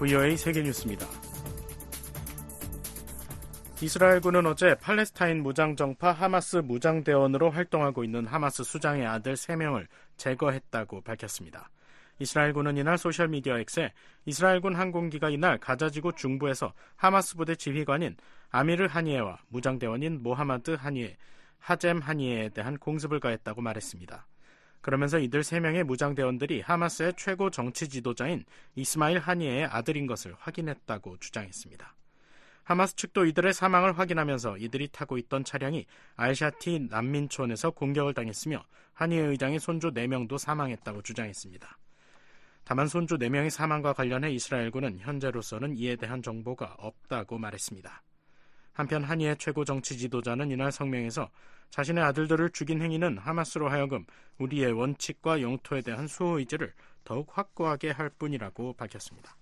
VOA 세계뉴스입니다. 이스라엘군은 어제 팔레스타인 무장정파 하마스 무장대원으로 활동하고 있는 하마스 수장의 아들 3명을 제거했다고 밝혔습니다. 이스라엘군은 이날 소셜미디어 X에 이스라엘군 항공기가 이날 가자지구 중부에서 하마스 부대 지휘관인 아미르 하니에와 무장대원인 모하마드 하니에, 하젬 하니에에 대한 공습을 가했다고 말했습니다. 그러면서 이들 3명의 무장대원들이 하마스의 최고 정치 지도자인 이스마일 하니에의 아들인 것을 확인했다고 주장했습니다. 하마스 측도 이들의 사망을 확인하면서 이들이 타고 있던 차량이 알샤티 난민촌에서 공격을 당했으며 하니에 의장의 손주 4명도 사망했다고 주장했습니다. 다만 손주 4명의 사망과 관련해 이스라엘군은 현재로서는 이에 대한 정보가 없다고 말했습니다. 한편 하니에 최고 정치 지도자는 이날 성명에서 자신의 아들들을 죽인 행위는 하마스로 하여금 우리의 원칙과 영토에 대한 수호 의지를 더욱 확고하게 할 뿐이라고 밝혔습니다.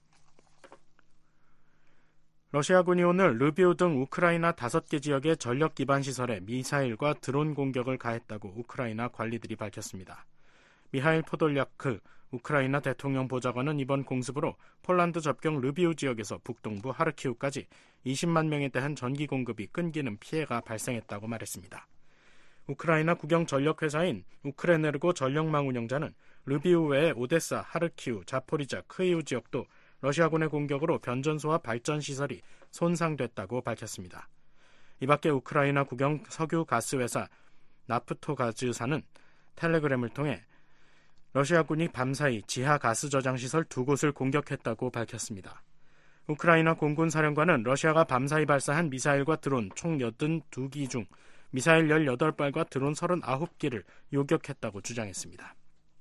러시아군이 오늘 르비우 등 우크라이나 5개 지역의 전력 기반 시설에 미사일과 드론 공격을 가했다고 우크라이나 관리들이 밝혔습니다. 미하일 포돌야크 우크라이나 대통령 보좌관은 이번 공습으로 폴란드 접경 르비우 지역에서 북동부 하르키우까지 20만 명에 대한 전기 공급이 끊기는 피해가 발생했다고 말했습니다. 우크라이나 국영 전력회사인 우크레네르고 전력망 운영자는 르비우 외에 오데사, 하르키우, 자포리자, 크이우 지역도 러시아군의 공격으로 변전소와 발전시설이 손상됐다고 밝혔습니다. 이 밖에 우크라이나 국영 석유가스회사 나프토가즈사는 텔레그램을 통해 러시아군이 밤사이 지하 가스 저장시설 2곳을 공격했다고 밝혔습니다. 우크라이나 공군사령관은 러시아가 밤사이 발사한 미사일과 드론 총 82기 중 미사일 18발과 드론 39기를 요격했다고 주장했습니다.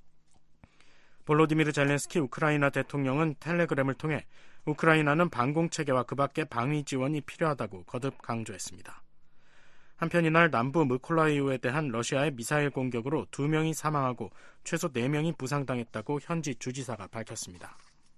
볼로디미르 젤렌스키 우크라이나 대통령은 텔레그램을 통해 우크라이나는 방공체계와 그 밖의 방위 지원이 필요하다고 거듭 강조했습니다. 한편 이날 남부 무콜라이우에 대한 러시아의 미사일 공격으로 2명이 사망하고 최소 4명이 부상당했다고 현지 주지사가 밝혔습니다.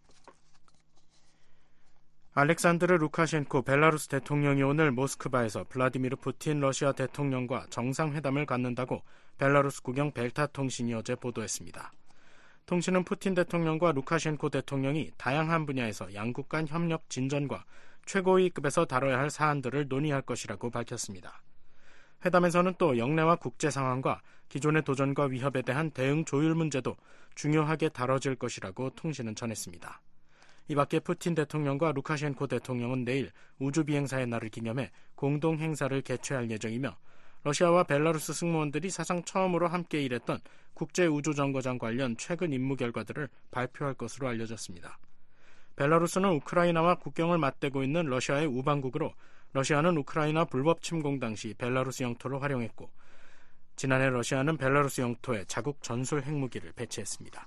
알렉산드르 루카셴코 벨라루스 대통령이 오늘 모스크바에서 블라디미르 푸틴 러시아 대통령과 정상회담을 갖는다고 벨라루스 국영 벨타 통신이 어제 보도했습니다. 통신은 푸틴 대통령과 루카셴코 대통령이 다양한 분야에서 양국 간 협력 진전과 최고위급에서 다뤄야 할 사안들을 논의할 것이라고 밝혔습니다. 회담에서는 또 영내와 국제 상황과 기존의 도전과 위협에 대한 대응 조율 문제도 중요하게 다뤄질 것이라고 통신은 전했습니다. 이 밖에 푸틴 대통령과 루카셴코 대통령은 내일 우주비행사의 날을 기념해 공동행사를 개최할 예정이며 러시아와 벨라루스 승무원들이 사상 처음으로 함께 일했던 국제우주정거장 관련 최근 임무 결과들을 발표할 것으로 알려졌습니다. 벨라루스는 우크라이나와 국경을 맞대고 있는 러시아의 우방국으로 러시아는 우크라이나 불법 침공 당시 벨라루스 영토를 활용했고 지난해 러시아는 벨라루스 영토에 자국 전술 핵무기를 배치했습니다.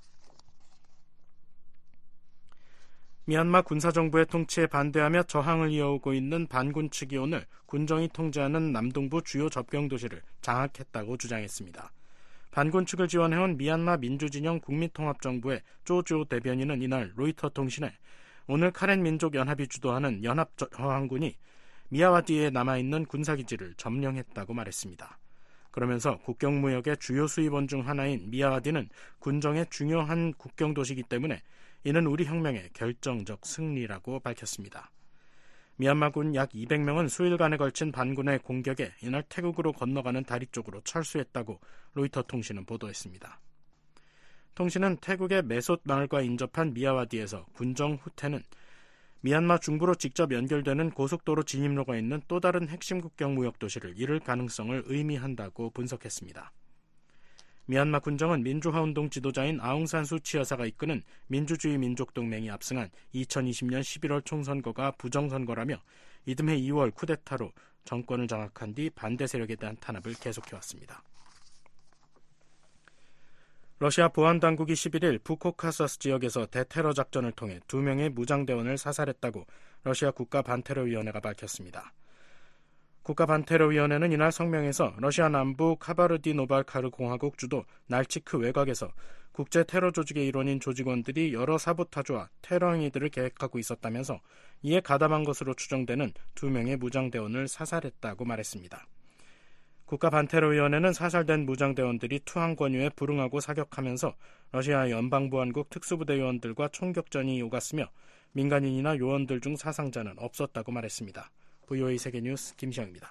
미얀마 군사정부의 통치에 반대하며 저항을 이어오고 있는 반군 측이 오늘 군정이 통제하는 남동부 주요 접경도시를 장악했다고 주장했습니다. 반군 측을 지원해온 미얀마 민주진영 국민통합정부의 쪼조 대변인은 이날 로이터 통신에 오늘 카렌 민족연합이 주도하는 연합저항군이 미야와디에 남아있는 군사기지를 점령했다고 말했습니다. 그러면서 국경무역의 주요 수입원 중 하나인 미야와디는 군정의 중요한 국경도시이기 때문에 이는 우리 혁명의 결정적 승리라고 밝혔습니다. 미얀마군 약 200명은 수일간에 걸친 반군의 공격에 이날 태국으로 건너가는 다리 쪽으로 철수했다고 로이터 통신은 보도했습니다. 통신은 태국의 메솥 마을과 인접한 미야와디에서 군정 후퇴는 미얀마 중부로 직접 연결되는 고속도로 진입로가 있는 또 다른 핵심 국경 무역 도시를 이룰 가능성을 의미한다고 분석했습니다. 미얀마 군정은 민주화운동 지도자인 아웅산 수치 여사가 이끄는 민주주의 민족동맹이 압승한 2020년 11월 총선거가 부정선거라며 이듬해 2월 쿠데타로 정권을 장악한 뒤 반대 세력에 대한 탄압을 계속해왔습니다. 러시아 보안당국이 11일 부코카서스 지역에서 대테러 작전을 통해 2명의 무장대원을 사살했다고 러시아 국가반테러위원회가 밝혔습니다. 국가반테러위원회는 이날 성명에서 러시아 남부 카바르디노발카르 공화국 주도 날치크 외곽에서 국제 테러 조직의 일원인 조직원들이 여러 사보타주와 테러 행위들을 계획하고 있었다면서 이에 가담한 것으로 추정되는 2명의 무장대원을 사살했다고 말했습니다. 국가반테러위원회는 사살된 무장대원들이 투항 권유에 불응하고 사격하면서 러시아 연방보안국 특수부대 요원들과 총격전이 오갔으며 민간인이나 요원들 중 사상자는 없었다고 말했습니다. VOA 세계뉴스 김시영입니다.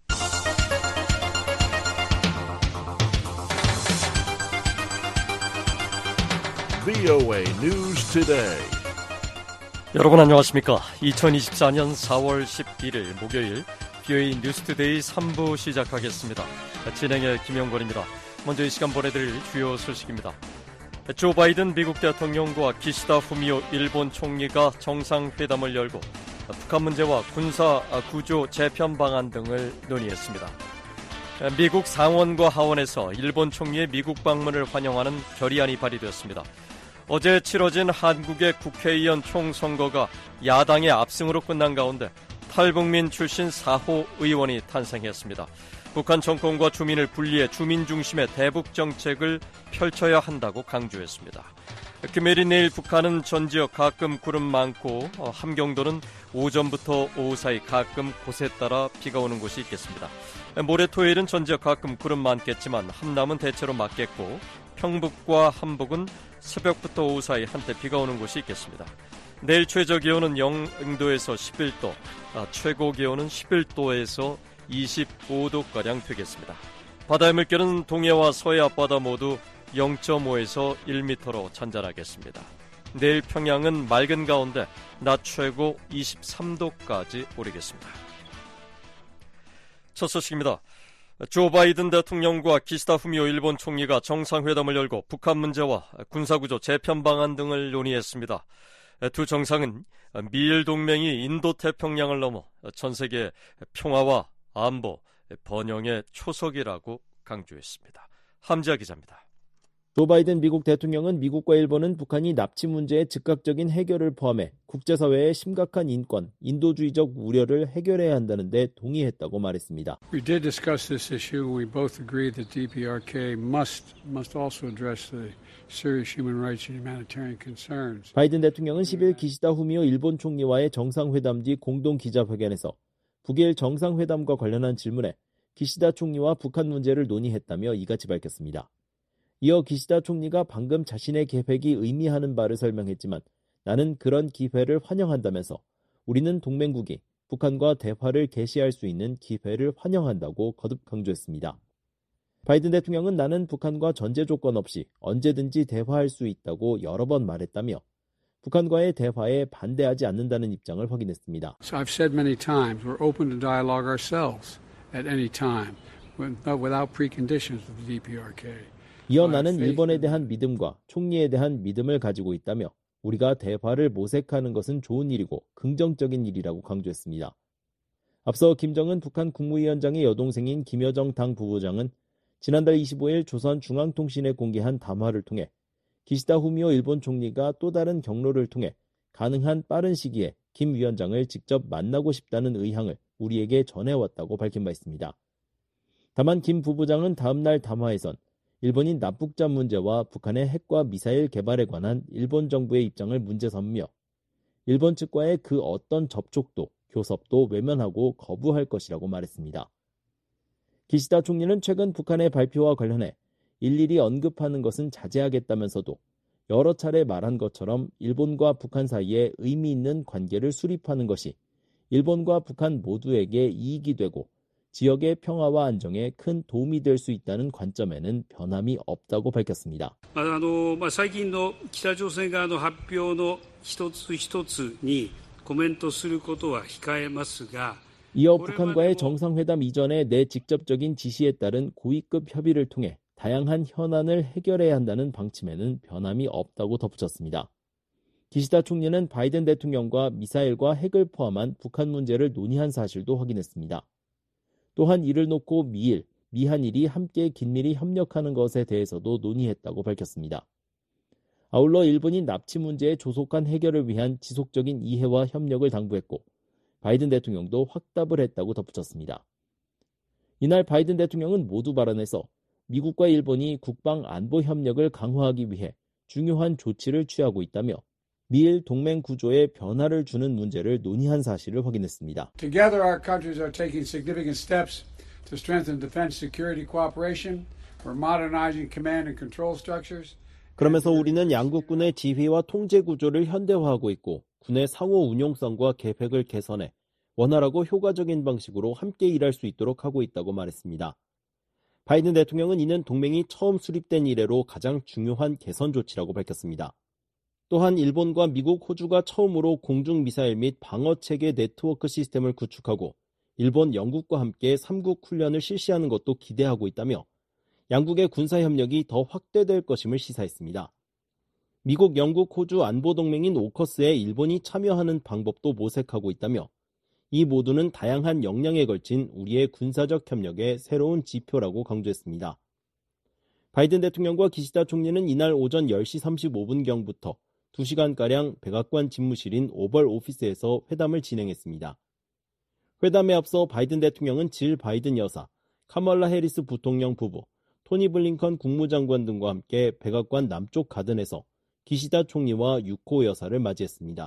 VOA News Today. 여러분 안녕하십니까? 2024년 4월 11일 목요일 VOA 뉴스투데이 3부 시작하겠습니다. 진행의 김영권입니다. 먼저 이 시간 보내드릴 주요 소식입니다. 조 바이든 미국 대통령과 기시다 후미오 일본 총리가 정상회담을 열고 북한 문제와 군사 구조 재편 방안 등을 논의했습니다. 미국 상원과 하원에서 일본 총리의 미국 방문을 환영하는 결의안이 발의되었습니다. 어제 치러진 한국의 국회의원 총선거가 야당의 압승으로 끝난 가운데 탈북민 출신 4호 의원이 탄생했습니다. 북한 정권과 주민을 분리해 주민 중심의 대북 정책을 펼쳐야 한다고 강조했습니다. 금요일인 내일 북한은 전 지역 가끔 구름 많고 함경도는 오전부터 오후 사이 가끔 곳에 따라 비가 오는 곳이 있겠습니다. 모레 토요일은 전 지역 가끔 구름 많겠지만 함남은 대체로 맑겠고 평북과 함북은 새벽부터 오후 사이 한때 비가 오는 곳이 있겠습니다. 내일 최저 기온은 0도에서 11도, 최고 기온은 11도에서 25도가량 되겠습니다. 바다의 물결은 동해와 서해 앞바다 모두 0.5에서 1m로 잔잔하겠습니다. 내일 평양은 맑은 가운데 낮 최고 23도까지 오르겠습니다. 첫 소식입니다. 조 바이든 대통령과 기시다 후미오 일본 총리가 정상회담을 열고 북한 문제와 군사구조 재편 방안 등을 논의했습니다. 두 정상은 미일 동맹이 인도태평양을 넘어 전 세계 평화와 안보, 번영의 초석이라고 강조했습니다. 함지아 기자입니다. 조 바이든 미국 대통령은 미국과 일본은 북한이 납치 문제의 즉각적인 해결을 포함해 국제사회의 심각한 인권, 인도주의적 우려를 해결해야 한다는 데 동의했다고 말했습니다. We did discuss this issue. We both agree that DPRK must also address the serious human rights and humanitarian concerns. 바이든 대통령은 10일 기시다 후미오 일본 총리와의 정상회담 뒤 공동 기자회견에서 북일 정상회담과 관련한 질문에 기시다 총리와 북한 문제를 논의했다며 이같이 밝혔습니다. 이어 기시다 총리가 방금 자신의 계획이 의미하는 바를 설명했지만 나는 그런 기회를 환영한다면서 우리는 동맹국이 북한과 대화를 개시할 수 있는 기회를 환영한다고 거듭 강조했습니다. 바이든 대통령은 나는 북한과 전제 조건 없이 언제든지 대화할 수 있다고 여러 번 말했다며 북한과의 대화에 반대하지 않는다는 입장을 확인했습니다. So I've said many times we're open to dialogue ourselves at any time without preconditions with the DPRK. 이어 나는 일본에 대한 믿음과 총리에 대한 믿음을 가지고 있다며 우리가 대화를 모색하는 것은 좋은 일이고 긍정적인 일이라고 강조했습니다. 앞서 김정은 북한 국무위원장의 여동생인 김여정 당 부부장은 지난달 25일 조선중앙통신에 공개한 담화를 통해 기시다 후미오 일본 총리가 또 다른 경로를 통해 가능한 빠른 시기에 김 위원장을 직접 만나고 싶다는 의향을 우리에게 전해왔다고 밝힌 바 있습니다. 다만 김 부부장은 다음날 담화에선 일본인 납북자 문제와 북한의 핵과 미사일 개발에 관한 일본 정부의 입장을 문제 삼으며 일본 측과의 그 어떤 접촉도 교섭도 외면하고 거부할 것이라고 말했습니다. 기시다 총리는 최근 북한의 발표와 관련해 일일이 언급하는 것은 자제하겠다면서도 여러 차례 말한 것처럼 일본과 북한 사이에 의미 있는 관계를 수립하는 것이 일본과 북한 모두에게 이익이 되고 지역의 평화와 안정에 큰 도움이 될 수 있다는 관점에는 변함이 없다고 밝혔습니다. 最近の北朝鮮側の発表の一つ一つにコメントすることは控えますが 이어 북한과의 정상회담 이전에 내 직접적인 지시에 따른 고위급 협의를 통해 다양한 현안을 해결해야 한다는 방침에는 변함이 없다고 덧붙였습니다. 기시다 총리는 바이든 대통령과 미사일과 핵을 포함한 북한 문제를 논의한 사실도 확인했습니다. 또한 이를 놓고 미일, 미한일이 함께 긴밀히 협력하는 것에 대해서도 논의했다고 밝혔습니다. 아울러 일본이 납치 문제의 조속한 해결을 위한 지속적인 이해와 협력을 당부했고 바이든 대통령도 확답을 했다고 덧붙였습니다. 이날 바이든 대통령은 모두 발언에서 미국과 일본이 국방 안보 협력을 강화하기 위해 중요한 조치를 취하고 있다며 미일 동맹 구조에 변화를 주는 문제를 논의한 사실을 확인했습니다. Together our countries are taking significant steps to strengthen defense security cooperation. We're modernizing command and control structures. 그러면서 우리는 양국군의 지휘와 통제 구조를 현대화하고 있고 군의 상호 운용성과 계획을 개선해 원활하고 효과적인 방식으로 함께 일할 수 있도록 하고 있다고 말했습니다. 바이든 대통령은 이는 동맹이 처음 수립된 이래로 가장 중요한 개선 조치라고 밝혔습니다. 또한 일본과 미국, 호주가 처음으로 공중미사일 및 방어체계 네트워크 시스템을 구축하고 일본, 영국과 함께 3국 훈련을 실시하는 것도 기대하고 있다며 양국의 군사협력이 더 확대될 것임을 시사했습니다. 미국, 영국, 호주 안보동맹인 오커스에 일본이 참여하는 방법도 모색하고 있다며 이 모두는 다양한 역량에 걸친 우리의 군사적 협력의 새로운 지표라고 강조했습니다. 바이든 대통령과 기시다 총리는 이날 오전 10시 35분경부터 2시간가량 백악관 집무실인 오벌 오피스에서 회담을 진행했습니다. 회담에 앞서 바이든 대통령은 질 바이든 여사, 카멀라 해리스 부통령 부부, 토니 블링컨 국무장관 등과 함께 백악관 남쪽 가든에서 기시다 총리와 유코 여사를 맞이했습니다.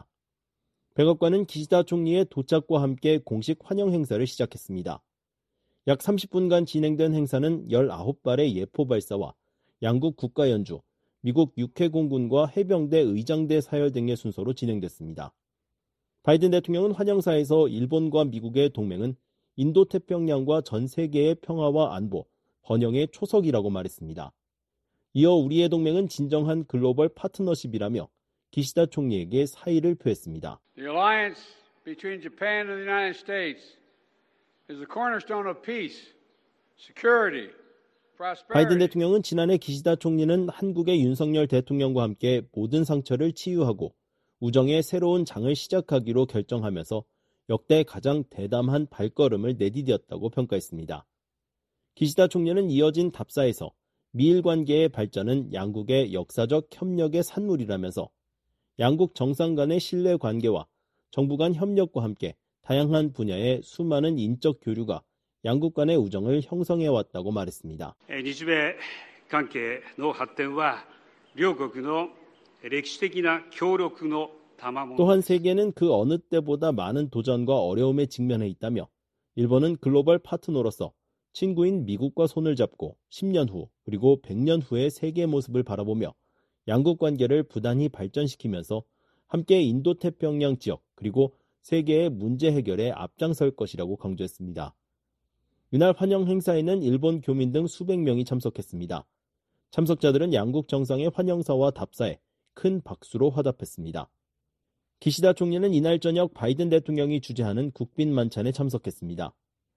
백악관은 기시다 총리의 도착과 함께 공식 환영 행사를 시작했습니다. 약 30분간 진행된 행사는 19발의 예포 발사와 양국 국가연주, 미국 육해 공군과 해병대 의장대 사열 등의 순서로 진행됐습니다. 바이든 대통령은 환영사에서 일본과 미국의 동맹은 인도태평양과 전 세계의 평화와 안보, 번영의 초석이라고 말했습니다. 이어 우리의 동맹은 진정한 글로벌 파트너십이라며 기시다 총리에게 사의를 표했습니다. The alliance between Japan and the United States is the cornerstone of peace, security, prosperity. 바이든 대통령은 지난해 기시다 총리는 한국의 윤석열 대통령과 함께 모든 상처를 치유하고 우정의 새로운 장을 시작하기로 결정하면서 역대 가장 대담한 발걸음을 내디뎠다고 평가했습니다. 기시다 총리는 이어진 답사에서 미일 관계의 발전은 양국의 역사적 협력의 산물이라면서 양국 정상 간의 신뢰 관계와 정부 간 협력과 함께 다양한 분야의 수많은 인적 교류가 양국 간의 우정을 형성해왔다고 말했습니다. 日米関係の発展は両国の歴史的な協力の賜物. 또한 세계는 그 어느 때보다 많은 도전과 어려움에 직면해 있다며 일본은 글로벌 파트너로서 친구인 미국과 손을 잡고 10년 후 그리고 100년 후의 세계의 모습을 바라보며 양국 관계를 부단히 발전시키면서 함께 인도태평양 지역 그리고 세계의 문제 해결에 앞장설 것이라고 강조했습니다. 이날 환영 행사에는 일본 교민 등 수백 명이 참석했습니다. 참석자들은 양국 정상의 환영사와 답사에 큰 박수로 화답했습니다. 기시다 총리는 이날 저녁 바이든 대통령이 주재하는 국빈 만찬에 참석했습니다.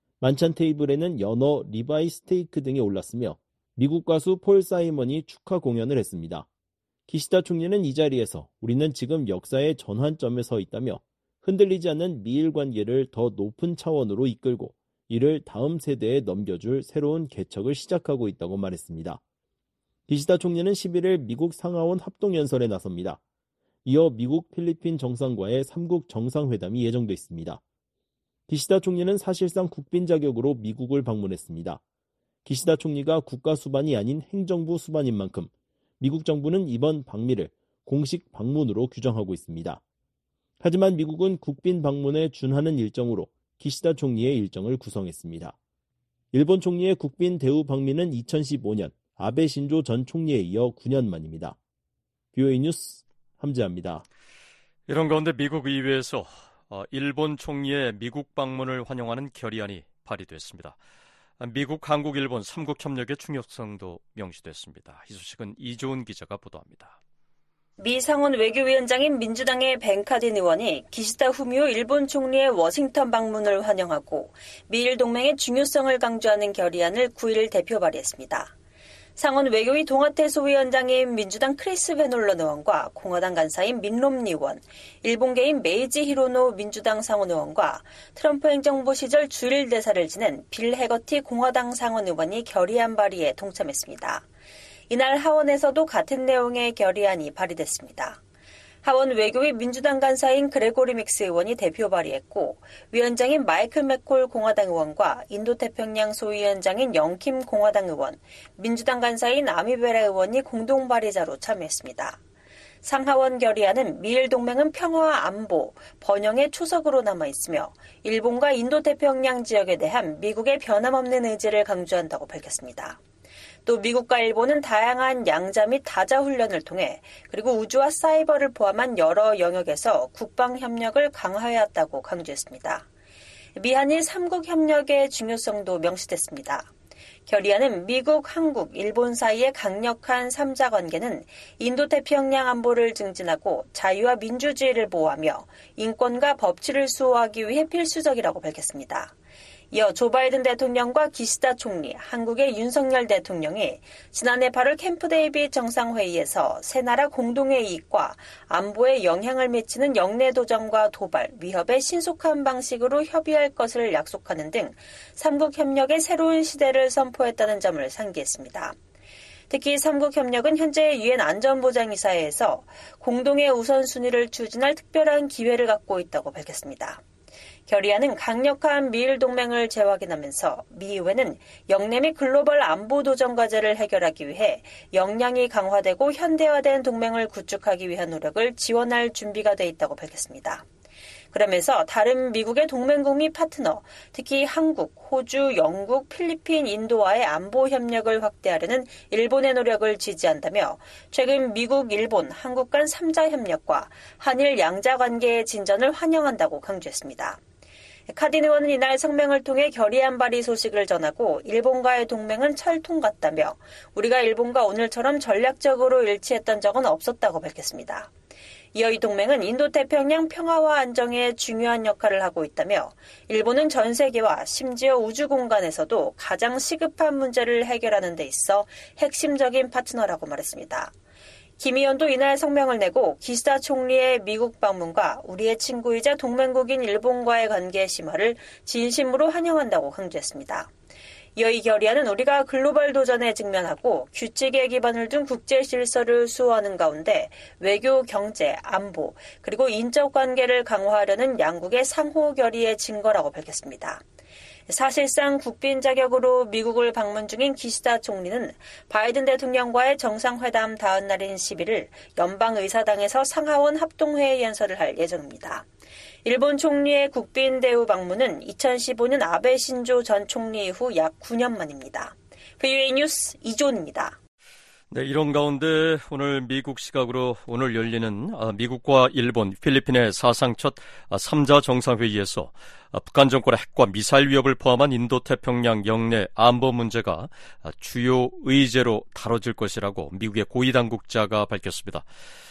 만찬 테이블에는 연어, 리바이 스테이크 등이 올랐으며 미국 가수 폴 사이먼이 축하 공연을 했습니다. 기시다 총리는 이 자리에서 우리는 지금 역사의 전환점에 서 있다며 흔들리지 않는 미일 관계를 더 높은 차원으로 이끌고 이를 다음 세대에 넘겨줄 새로운 개척을 시작하고 있다고 말했습니다. 기시다 총리는 11일 미국 상하원 합동연설에 나섭니다. 이어 미국 필리핀 정상과의 3국 정상회담이 예정돼 있습니다. 기시다 총리는 사실상 국빈 자격으로 미국을 방문했습니다. 기시다 총리가 국가 수반이 아닌 행정부 수반인 만큼 미국 정부는 이번 방미를 공식 방문으로 규정하고 있습니다. 하지만 미국은 국빈 방문에 준하는 일정으로 기시다 총리의 일정을 구성했습니다. 일본 총리의 국빈 대우 방미는 2015년 아베 신조 전 총리에 이어 9년 만입니다. BOA 뉴스 함재합니다. 이런 가운데 미국 의회에서 일본 총리의 미국 방문을 환영하는 결의안이 발의됐습니다. 미국, 한국, 일본 3국 협력의 중요성도 명시됐습니다. 이 소식은 이조은 기자가 보도합니다. 미 상원 외교위원장인 민주당의 벤 카딘 의원이 기시다 후미오 일본 총리의 워싱턴 방문을 환영하고 미일 동맹의 중요성을 강조하는 결의안을 9일 대표 발의했습니다. 상원 외교위 동아태 소위원장인 민주당 크리스 베놀런 의원과 공화당 간사인 민 롬니 의원, 일본계인 메이지 히로노 민주당 상원 의원과 트럼프 행정부 시절 주일 대사를 지낸 빌 해거티 공화당 상원 의원이 결의안 발의에 동참했습니다. 이날 하원에서도 같은 내용의 결의안이 발의됐습니다. 하원 외교위 민주당 간사인 그레고리 믹스 의원이 대표 발의했고 위원장인 마이클 맥콜 공화당 의원과 인도태평양 소위원장인 영킴 공화당 의원, 민주당 간사인 아미베라 의원이 공동 발의자로 참여했습니다. 상하원 결의안은 미일 동맹은 평화와 안보, 번영의 초석으로 남아있으며 일본과 인도태평양 지역에 대한 미국의 변함없는 의지를 강조한다고 밝혔습니다. 또 미국과 일본은 다양한 양자 및 다자 훈련을 통해 그리고 우주와 사이버를 포함한 여러 영역에서 국방 협력을 강화해왔다고 강조했습니다. 미한일 3국 협력의 중요성도 명시됐습니다. 결의안은 미국, 한국, 일본 사이의 강력한 3자 관계는 인도태평양 안보를 증진하고 자유와 민주주의를 보호하며 인권과 법치를 수호하기 위해 필수적이라고 밝혔습니다. 이어 조 바이든 대통령과 기시다 총리, 한국의 윤석열 대통령이 지난해 8월 캠프 데이빗 정상회의에서 세 나라 공동의 이익과 안보에 영향을 미치는 영내 도전과 도발, 위협의 신속한 방식으로 협의할 것을 약속하는 등 3국 협력의 새로운 시대를 선포했다는 점을 상기했습니다. 특히 3국 협력은 현재 유엔 안전보장이사회에서 공동의 우선순위를 추진할 특별한 기회를 갖고 있다고 밝혔습니다. 결의안은 강력한 미일 동맹을 재확인하면서 미 의회는 영내 및 글로벌 안보 도전 과제를 해결하기 위해 역량이 강화되고 현대화된 동맹을 구축하기 위한 노력을 지원할 준비가 돼 있다고 밝혔습니다. 그러면서 다른 미국의 동맹국 및 파트너, 특히 한국, 호주, 영국, 필리핀, 인도와의 안보 협력을 확대하려는 일본의 노력을 지지한다며 최근 미국, 일본, 한국 간 3자 협력과 한일 양자 관계의 진전을 환영한다고 강조했습니다. 카딘 의원은 이날 성명을 통해 결의안 발의 소식을 전하고 일본과의 동맹은 철통 같다며 우리가 일본과 오늘처럼 전략적으로 일치했던 적은 없었다고 밝혔습니다. 이어 이 동맹은 인도태평양 평화와 안정에 중요한 역할을 하고 있다며 일본은 전 세계와 심지어 우주 공간에서도 가장 시급한 문제를 해결하는 데 있어 핵심적인 파트너라고 말했습니다. 김 의원도 이날 성명을 내고 기시다 총리의 미국 방문과 우리의 친구이자 동맹국인 일본과의 관계 심화를 진심으로 환영한다고 강조했습니다. 이어 이 결의안은 우리가 글로벌 도전에 직면하고 규칙에 기반을 둔 국제 질서를 수호하는 가운데 외교, 경제, 안보, 그리고 인적 관계를 강화하려는 양국의 상호 결의의 증거라고 밝혔습니다. 사실상 국빈 자격으로 미국을 방문 중인 기시다 총리는 바이든 대통령과의 정상회담 다음 날인 11일 연방의사당에서 상하원 합동회의 연설을 할 예정입니다. 일본 총리의 국빈 대우 방문은 2015년 아베 신조 전 총리 이후 약 9년 만입니다. VOA 뉴스 이존입니다. 네, 이런 가운데 오늘 미국 시각으로 오늘 열리는 미국과 일본, 필리핀의 사상 첫 3자 정상회의에서 북한 정권의 핵과 미사일 위협을 포함한 인도태평양 영내 안보 문제가 주요 의제로 다뤄질 것이라고 미국의 고위당국자가 밝혔습니다.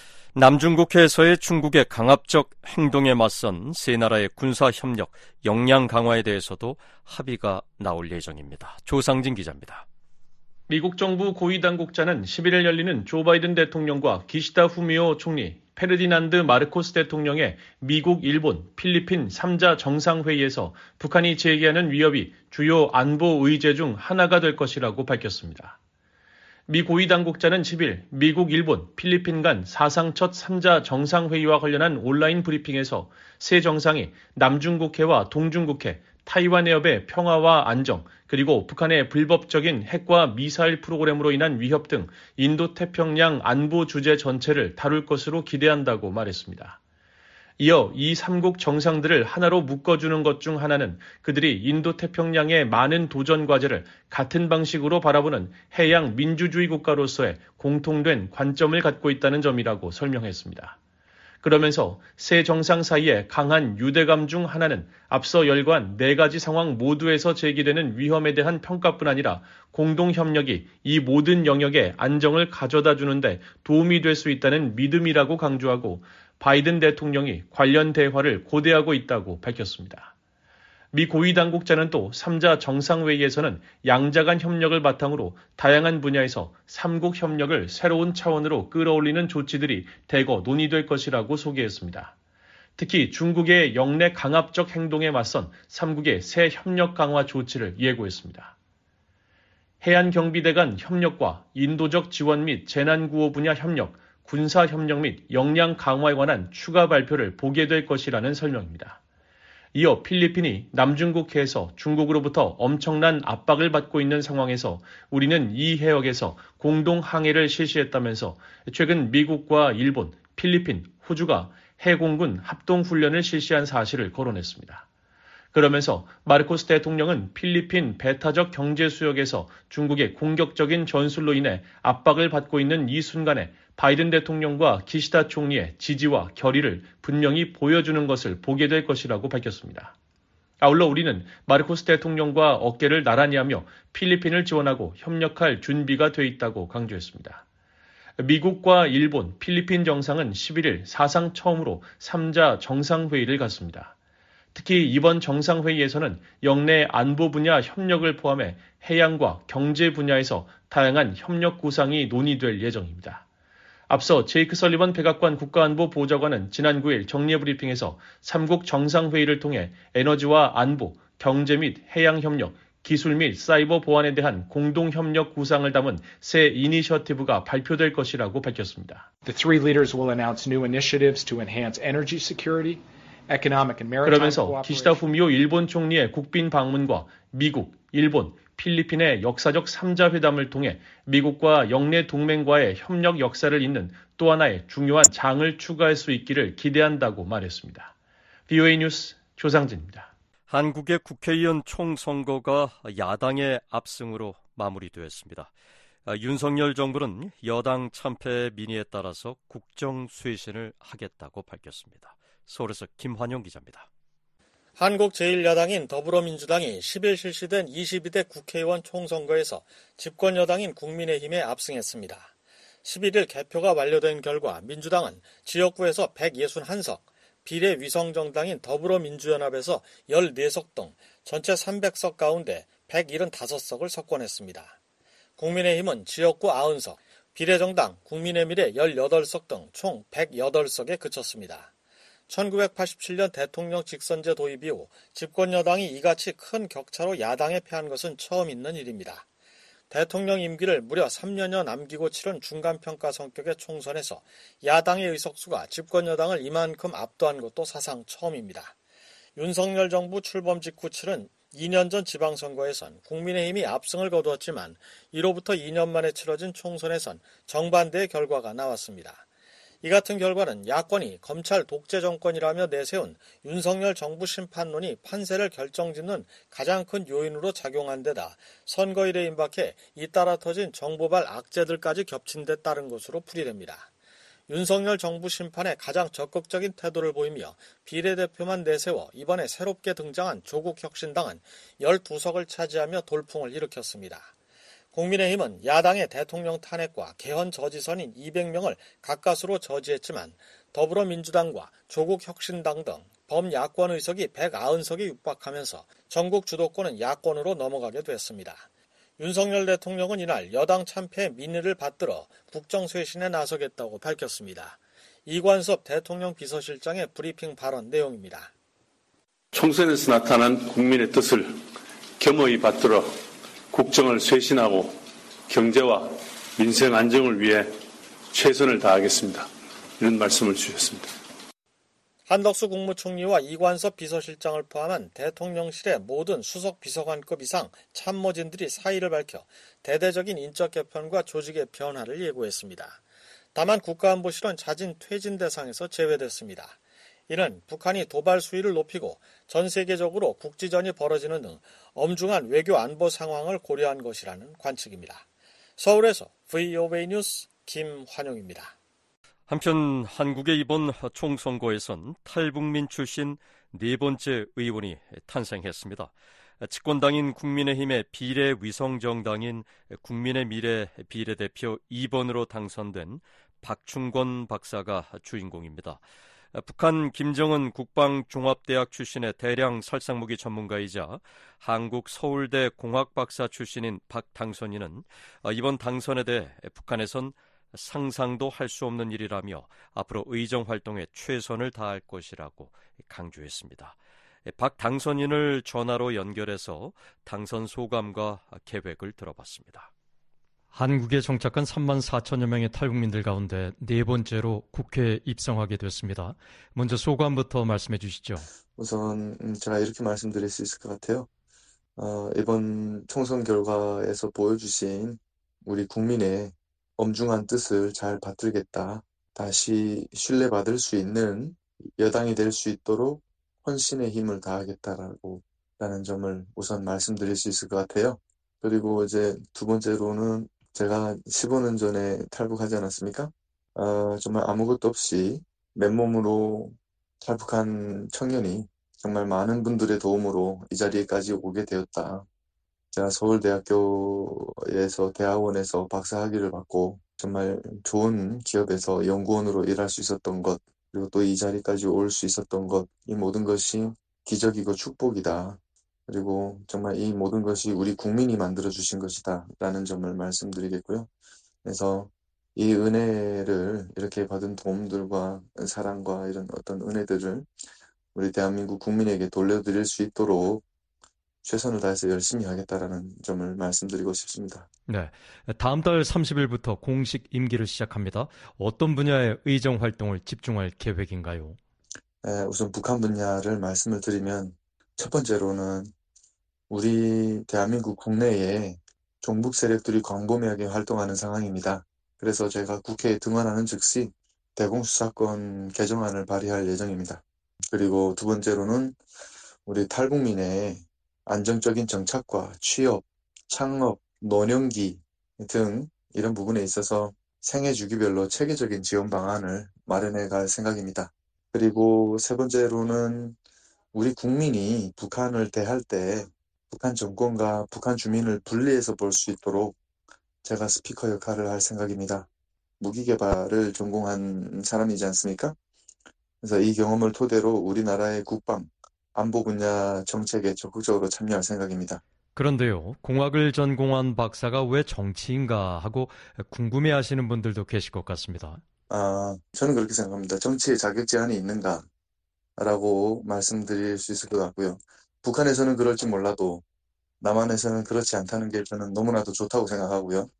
남중국해에서의 중국의 강압적 행동에 맞선 세 나라의 군사협력, 역량 강화에 대해서도 합의가 나올 예정입니다. 조상진 기자입니다. 미국 정부 고위당국자는 11일 열리는 조 바이든 대통령과 기시다 후미오 총리, 페르디난드 마르코스 대통령의 미국, 일본, 필리핀 3자 정상회의에서 북한이 제기하는 위협이 주요 안보 의제 중 하나가 될 것이라고 밝혔습니다. 미 고위당국자는 10일 미국, 일본, 필리핀 간 사상 첫 3자 정상회의와 관련한 온라인 브리핑에서 세 정상이 남중국해와 동중국해, 타이완 해협의 평화와 안정, 그리고 북한의 불법적인 핵과 미사일 프로그램으로 인한 위협 등 인도태평양 안보 주제 전체를 다룰 것으로 기대한다고 말했습니다. 이어 이 3국 정상들을 하나로 묶어주는 것 중 하나는 그들이 인도태평양의 많은 도전 과제를 같은 방식으로 바라보는 해양 민주주의 국가로서의 공통된 관점을 갖고 있다는 점이라고 설명했습니다. 그러면서 세 정상 사이의 강한 유대감 중 하나는 앞서 열거한 4가지 상황 모두에서 제기되는 위험에 대한 평가뿐 아니라 공동협력이 이 모든 영역에 안정을 가져다 주는데 도움이 될 수 있다는 믿음이라고 강조하고 바이든 대통령이 관련 대화를 고대하고 있다고 밝혔습니다. 미 고위당국자는 또 3자 정상회의에서는 양자 간 협력을 바탕으로 다양한 분야에서 3국 협력을 새로운 차원으로 끌어올리는 조치들이 대거 논의될 것이라고 소개했습니다. 특히 중국의 영내 강압적 행동에 맞선 3국의 새 협력 강화 조치를 예고했습니다. 해안경비대 간 협력과 인도적 지원 및 재난구호 분야 협력, 군사협력 및 역량 강화에 관한 추가 발표를 보게 될 것이라는 설명입니다. 이어 필리핀이 남중국해에서 중국으로부터 엄청난 압박을 받고 있는 상황에서 우리는 이 해역에서 공동 항해를 실시했다면서 최근 미국과 일본, 필리핀, 호주가 해공군 합동훈련을 실시한 사실을 거론했습니다. 그러면서 마르코스 대통령은 필리핀 배타적 경제 수역에서 중국의 공격적인 전술로 인해 압박을 받고 있는 이 순간에 바이든 대통령과 기시다 총리의 지지와 결의를 분명히 보여주는 것을 보게 될 것이라고 밝혔습니다. 아울러 우리는 마르코스 대통령과 어깨를 나란히 하며 필리핀을 지원하고 협력할 준비가 돼 있다고 강조했습니다. 미국과 일본, 필리핀 정상은 11일 사상 처음으로 3자 정상회의를 갖습니다. 특히 이번 정상회의에서는 영내 안보 분야 협력을 포함해 해양과 경제 분야에서 다양한 협력 구상이 논의될 예정입니다. 앞서 제이크 설리번 백악관 국가안보보좌관은 지난 9일 정례 브리핑에서 3국 정상회의를 통해 에너지와 안보, 경제 및 해양 협력, 기술 및 사이버 보안에 대한 공동협력 구상을 담은 새 이니셔티브가 발표될 것이라고 밝혔습니다. The three leaders will announce new initiatives to enhance energy security, economic and maritime 그러면서 cooperation. 기시다 후미오 일본 총리의 국빈 방문과 미국, 일본, 필리핀의 역사적 3자 회담을 통해 미국과 영내 동맹과의 협력 역사를 잇는 또 하나의 중요한 장을 추가할 수 있기를 기대한다고 말했습니다. VOA 뉴스 조상진입니다. 한국의 국회의원 총선거가 야당의 압승으로 마무리되었습니다. 윤석열 정부는 여당 참패 민의에 따라서 국정쇄신을 하겠다고 밝혔습니다. 서울에서 김환영 기자입니다. 한국 제1야당인 더불어민주당이 10일 실시된 22대 국회의원 총선거에서 집권 여당인 국민의힘에 압승했습니다. 11일 개표가 완료된 결과 민주당은 지역구에서 161석, 비례위성정당인 더불어민주연합에서 14석 등 전체 300석 가운데 175석을 석권했습니다. 국민의힘은 지역구 90석, 비례정당 국민의미래 18석 등 총 108석에 그쳤습니다. 1987년 대통령 직선제 도입 이후 집권 여당이 이같이 큰 격차로 야당에 패한 것은 처음 있는 일입니다. 대통령 임기를 무려 3년여 남기고 치른 중간평가 성격의 총선에서 야당의 의석수가 집권 여당을 이만큼 압도한 것도 사상 처음입니다. 윤석열 정부 출범 직후 치른 2년 전 지방선거에선 국민의힘이 압승을 거두었지만 이로부터 2년 만에 치러진 총선에선 정반대의 결과가 나왔습니다. 이 같은 결과는 야권이 검찰 독재 정권이라며 내세운 윤석열 정부 심판론이 판세를 결정짓는 가장 큰 요인으로 작용한 데다 선거일에 임박해 잇따라 터진 정보발 악재들까지 겹친 데 따른 것으로 풀이됩니다. 윤석열 정부 심판에 가장 적극적인 태도를 보이며 비례대표만 내세워 이번에 새롭게 등장한 조국혁신당은 12석을 차지하며 돌풍을 일으켰습니다. 국민의힘은 야당의 대통령 탄핵과 개헌 저지선인 200명을 가까스로 저지했지만 더불어민주당과 조국혁신당 등 범야권 의석이 190석에 육박하면서 전국 주도권은 야권으로 넘어가게 됐습니다. 윤석열 대통령은 이날 여당 참패의 민의를 받들어 국정쇄신에 나서겠다고 밝혔습니다. 이관섭 대통령 비서실장의 브리핑 발언 내용입니다. 총선에서 나타난 국민의 뜻을 겸허히 받들어 국정을 쇄신하고 경제와 민생 안정을 위해 최선을 다하겠습니다. 이런 말씀을 주셨습니다. 한덕수 국무총리와 이관섭 비서실장을 포함한 대통령실의 모든 수석 비서관급 이상 참모진들이 사의를 밝혀 대대적인 인적 개편과 조직의 변화를 예고했습니다. 다만 국가안보실은 자진 퇴진 대상에서 제외됐습니다. 이는 북한이 도발 수위를 높이고 전 세계적으로 국지전이 벌어지는 등 엄중한 외교 안보 상황을 고려한 것이라는 관측입니다. 서울에서 VOA 뉴스 김환용입니다. 한편 한국의 이번 총선거에선 탈북민 출신 네 번째 의원이 탄생했습니다. 집권당인 국민의힘의 비례위성정당인 국민의 미래 비례대표 2번으로 당선된 박충권 박사가 주인공입니다. 북한 김정은 국방종합대학 출신의 대량 살상무기 전문가이자 한국 서울대 공학박사 출신인 박 당선인은 이번 당선에 대해 북한에선 상상도 할 수 없는 일이라며 앞으로 의정활동에 최선을 다할 것이라고 강조했습니다. 박 당선인을 전화로 연결해서 당선 소감과 계획을 들어봤습니다. 한국에 정착한 3만 4천여 명의 탈북민들 가운데 네 번째로 국회에 입성하게 됐습니다. 먼저 소감부터 말씀해 주시죠. 우선 제가 이렇게 말씀드릴 수 있을 것 같아요. 이번 총선 결과에서 보여주신 우리 국민의 엄중한 뜻을 잘 받들겠다. 다시 신뢰받을 수 있는 여당이 될 수 있도록 헌신의 힘을 다하겠다라는 점을 우선 말씀드릴 수 있을 것 같아요. 그리고 이제 두 번째로는 제가 15년 전에 탈북하지 않았습니까? 정말 아무것도 없이 맨몸으로 탈북한 청년이 정말 많은 분들의 도움으로 이 자리에까지 오게 되었다. 제가 서울대학교에서 대학원에서 박사학위를 받고 정말 좋은 기업에서 연구원으로 일할 수 있었던 것, 그리고 또 이 자리까지 올 수 있었던 것, 이 모든 것이 기적이고 축복이다. 그리고 정말 이 모든 것이 우리 국민이 만들어주신 것이다 라는 점을 말씀드리겠고요. 그래서 이 은혜를 이렇게 받은 도움들과 사랑과 이런 어떤 은혜들을 우리 대한민국 국민에게 돌려드릴 수 있도록 최선을 다해서 열심히 하겠다라는 점을 말씀드리고 싶습니다. 네, 다음 달 30일부터 공식 임기를 시작합니다. 어떤 분야의 의정 활동을 집중할 계획인가요? 우선 북한 분야를 말씀을 드리면 첫 번째로는 우리 대한민국 국내에 종북 세력들이 광범위하게 활동하는 상황입니다. 그래서 제가 국회에 등원하는 즉시 대공수사권 개정안을 발의할 예정입니다. 그리고 두 번째로는 우리 탈북민의 안정적인 정착과 취업, 창업, 노년기 등 이런 부분에 있어서 생애 주기별로 체계적인 지원 방안을 마련해 갈 생각입니다. 그리고 세 번째로는 우리 국민이 북한을 대할 때 북한 정권과 북한 주민을 분리해서 볼 수 있도록 제가 스피커 역할을 할 생각입니다. 무기개발을 전공한 사람이지 않습니까? 그래서 이 경험을 토대로 우리나라의 국방, 안보 분야 정책에 적극적으로 참여할 생각입니다. 그런데요, 공학을 전공한 박사가 왜 정치인가 하고 궁금해하시는 분들도 계실 것 같습니다. 저는 그렇게 생각합니다. 정치에 자격 제한이 있는가라고 말씀드릴 수 있을 것 같고요. 북한에서는 그럴지 몰라도 남한에서는 그렇지 않다는 게 저는 너무나도 좋다고 생각하고요.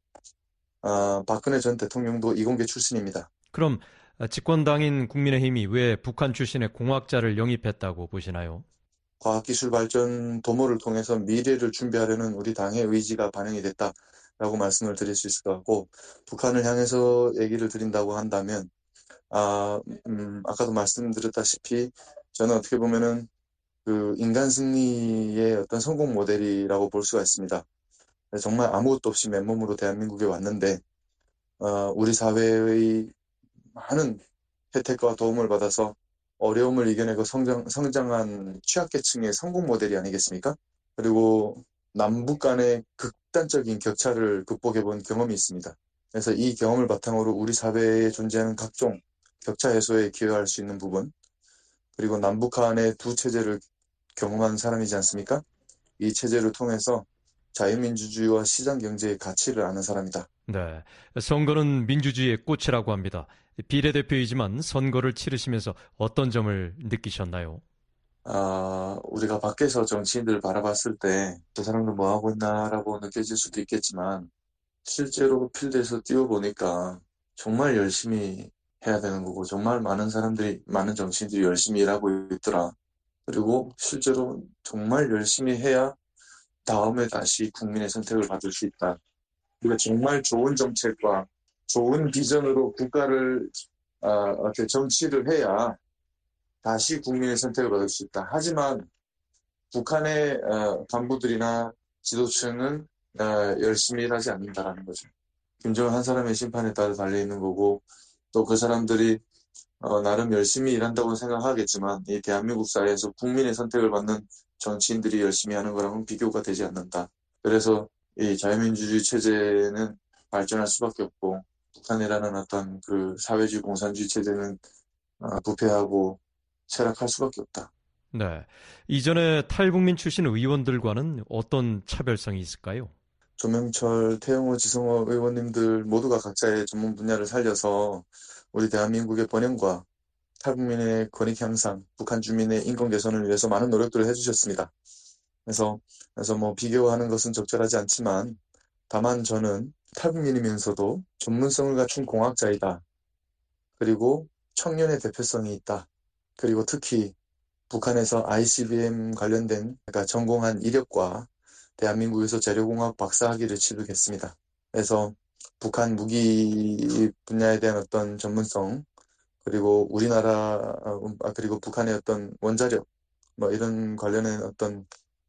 박근혜 전 대통령도 이공계 출신입니다. 그럼 집권당인 국민의힘이 왜 북한 출신의 공학자를 영입했다고 보시나요? 과학기술 발전 도모를 통해서 미래를 준비하려는 우리 당의 의지가 반영이 됐다라고 말씀을 드릴 수 있을 것 같고, 북한을 향해서 얘기를 드린다고 한다면 아까도 말씀드렸다시피 저는 어떻게 보면은 그 인간 승리의 어떤 성공 모델이라고 볼 수가 있습니다. 정말 아무것도 없이 맨몸으로 대한민국에 왔는데 우리 사회의 많은 혜택과 도움을 받아서 어려움을 이겨내고 성장한 취약계층의 성공 모델이 아니겠습니까? 그리고 남북 간의 극단적인 격차를 극복해본 경험이 있습니다. 그래서 이 경험을 바탕으로 우리 사회에 존재하는 각종 격차 해소에 기여할 수 있는 부분, 그리고 남북한의 두 체제를 경험한 사람이지 않습니까? 이 체제를 통해서 자유민주주의와 시장경제의 가치를 아는 사람이다. 네, 선거는 민주주의의 꽃이라고 합니다. 비례대표이지만 선거를 치르시면서 어떤 점을 느끼셨나요? 우리가 밖에서 정치인들을 바라봤을 때 저 사람들 뭐 하고 있나라고 느껴질 수도 있겠지만 실제로 필드에서 뛰어보니까 정말 열심히 해야 되는 거고 정말 많은 사람들이, 많은 정치인들이 열심히 일하고 있더라. 그리고 실제로 정말 열심히 해야 다음에 다시 국민의 선택을 받을 수 있다. 우리가 정말 좋은 정책과 좋은 비전으로 국가를 정치를 해야 다시 국민의 선택을 받을 수 있다. 하지만 북한의 간부들이나 지도층은 열심히 일하지 않는다라는 거죠. 김정은 한 사람의 심판에 따라 달려있는 거고, 또 그 사람들이 나름 열심히 일한다고 생각하겠지만 이 대한민국 사회에서 국민의 선택을 받는 정치인들이 열심히 하는 거랑은 비교가 되지 않는다. 그래서 이 자유민주주의 체제는 발전할 수밖에 없고 북한이라는 어떤 그 사회주의 공산주의 체제는 부패하고 쇠락할 수밖에 없다. 네, 이전에 탈북민 출신 의원들과는 어떤 차별성이 있을까요? 조명철, 태영호, 지성호 의원님들 모두가 각자의 전문 분야를 살려서 우리 대한민국의 번영과 탈북민의 권익 향상, 북한 주민의 인권 개선을 위해서 많은 노력들을 해주셨습니다. 그래서 뭐 비교하는 것은 적절하지 않지만 다만 저는 탈북민이면서도 전문성을 갖춘 공학자이다. 그리고 청년의 대표성이 있다. 그리고 특히 북한에서 ICBM 관련된 그러니까 전공한 이력과 대한민국에서 재료공학 박사학위를 취득했습니다. 그래서 북한 무기 분야에 대한 어떤 전문성, 그리고 우리나라 그리고 북한의 어떤 원자력 뭐 이런 관련된 어떤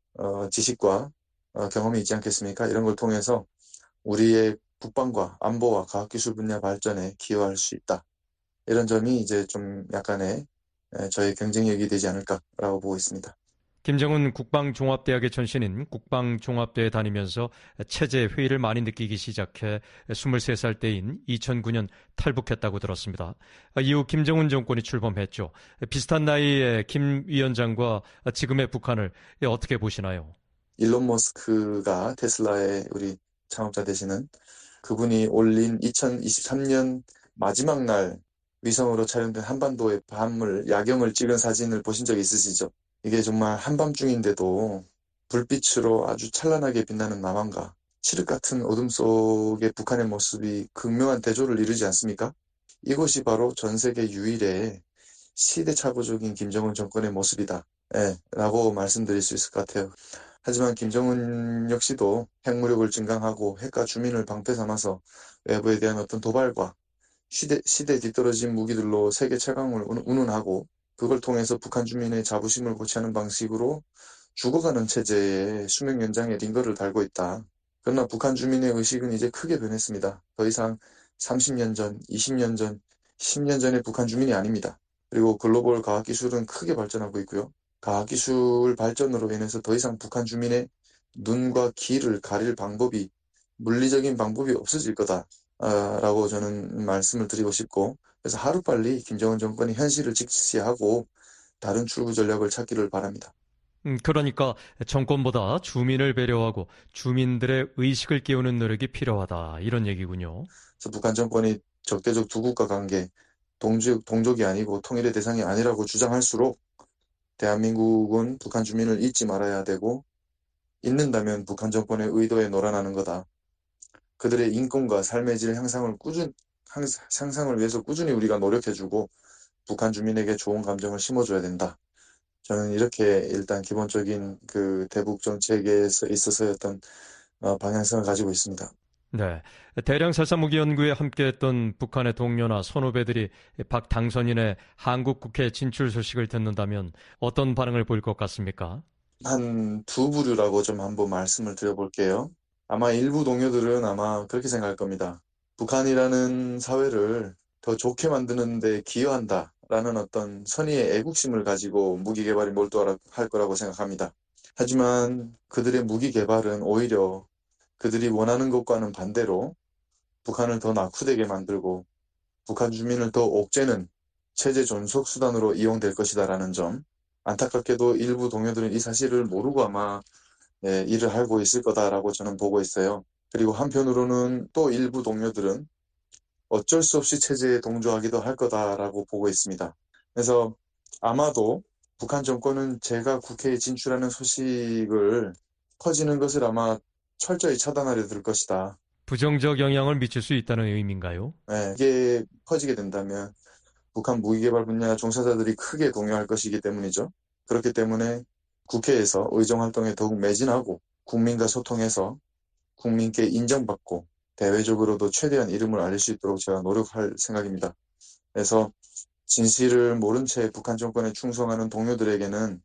지식과 경험이 있지 않겠습니까? 이런 걸 통해서 우리의 국방과 안보와 과학기술 분야 발전에 기여할 수 있다. 이런 점이 이제 좀 약간의 저의 경쟁력이 되지 않을까라고 보고 있습니다. 김정은 국방종합대학의 전신인 국방종합대에 다니면서 체제 회의를 많이 느끼기 시작해 23살 때인 2009년 탈북했다고 들었습니다. 이후 김정은 정권이 출범했죠. 비슷한 나이의 김 위원장과 지금의 북한을 어떻게 보시나요? 일론 머스크가 테슬라의 우리 창업자 되시는 그분이 올린 2023년 마지막 날 위성으로 촬영된 한반도의 밤을 야경을 찍은 사진을 보신 적 있으시죠? 이게 정말 한밤중인데도 불빛으로 아주 찬란하게 빛나는 남한과 칠흑 같은 어둠 속의 북한의 모습이 극명한 대조를 이루지 않습니까? 이곳이 바로 전 세계 유일의 시대착오적인 김정은 정권의 모습이다. 라고 말씀드릴 수 있을 것 같아요. 하지만 김정은 역시도 핵무력을 증강하고 핵과 주민을 방패 삼아서 외부에 대한 어떤 도발과 시대 뒤떨어진 무기들로 세계 최강을 운운하고 그걸 통해서 북한 주민의 자부심을 고취하는 방식으로 죽어가는 체제의 수명 연장에 링거를 달고 있다. 그러나 북한 주민의 의식은 이제 크게 변했습니다. 더 이상 30년 전, 20년 전, 10년 전의 북한 주민이 아닙니다. 그리고 글로벌 과학기술은 크게 발전하고 있고요. 과학기술 발전으로 인해서 더 이상 북한 주민의 눈과 귀를 가릴 방법이, 물리적인 방법이 없어질 거다라고 저는 말씀을 드리고 싶고, 그래서 하루빨리 김정은 정권이 현실을 직시하고 다른 출구 전략을 찾기를 바랍니다. 그러니까 정권보다 주민을 배려하고 주민들의 의식을 깨우는 노력이 필요하다, 이런 얘기군요. 그래서 북한 정권이 적대적 두 국가 관계, 동족이 아니고 통일의 대상이 아니라고 주장할수록 대한민국은 북한 주민을 잊지 말아야 되고, 잊는다면 북한 정권의 의도에 놀아나는 거다. 그들의 인권과 삶의 질 향상을 위해서 꾸준히 우리가 노력해주고 북한 주민에게 좋은 감정을 심어줘야 된다. 저는 이렇게 일단 기본적인 그 대북 정책에 있어서의 어떤 방향성을 가지고 있습니다. 네, 대량 살상무기 연구에 함께했던 북한의 동료나 선후배들이 박 당선인의 한국 국회 진출 소식을 듣는다면 어떤 반응을 보일 것 같습니까? 한 두 부류라고 좀 한번 말씀을 드려볼게요. 아마 일부 동료들은 아마 그렇게 생각할 겁니다. 북한이라는 사회를 더 좋게 만드는 데 기여한다라는 어떤 선의의 애국심을 가지고 무기 개발에 몰두할 거라고 생각합니다. 하지만 그들의 무기 개발은 오히려 그들이 원하는 것과는 반대로 북한을 더 낙후되게 만들고 북한 주민을 더 옥죄는 체제 존속 수단으로 이용될 것이다라는 점, 안타깝게도 일부 동료들은 이 사실을 모르고 아마 일을 하고 있을 거다라고 저는 보고 있어요. 그리고 한편으로는 또 일부 동료들은 어쩔 수 없이 체제에 동조하기도 할 거다라고 보고 있습니다. 그래서 아마도 북한 정권은 제가 국회에 진출하는 소식을 퍼지는 것을 아마 철저히 차단하려 들 것이다. 부정적 영향을 미칠 수 있다는 의미인가요? 네, 이게 퍼지게 된다면 북한 무기개발 분야 종사자들이 크게 동요할 것이기 때문이죠. 그렇기 때문에 국회에서 의정활동에 더욱 매진하고 국민과 소통해서 국민께 인정받고 대외적으로도 최대한 이름을 알릴 수 있도록 제가 노력할 생각입니다. 그래서 진실을 모른 채 북한 정권에 충성하는 동료들에게는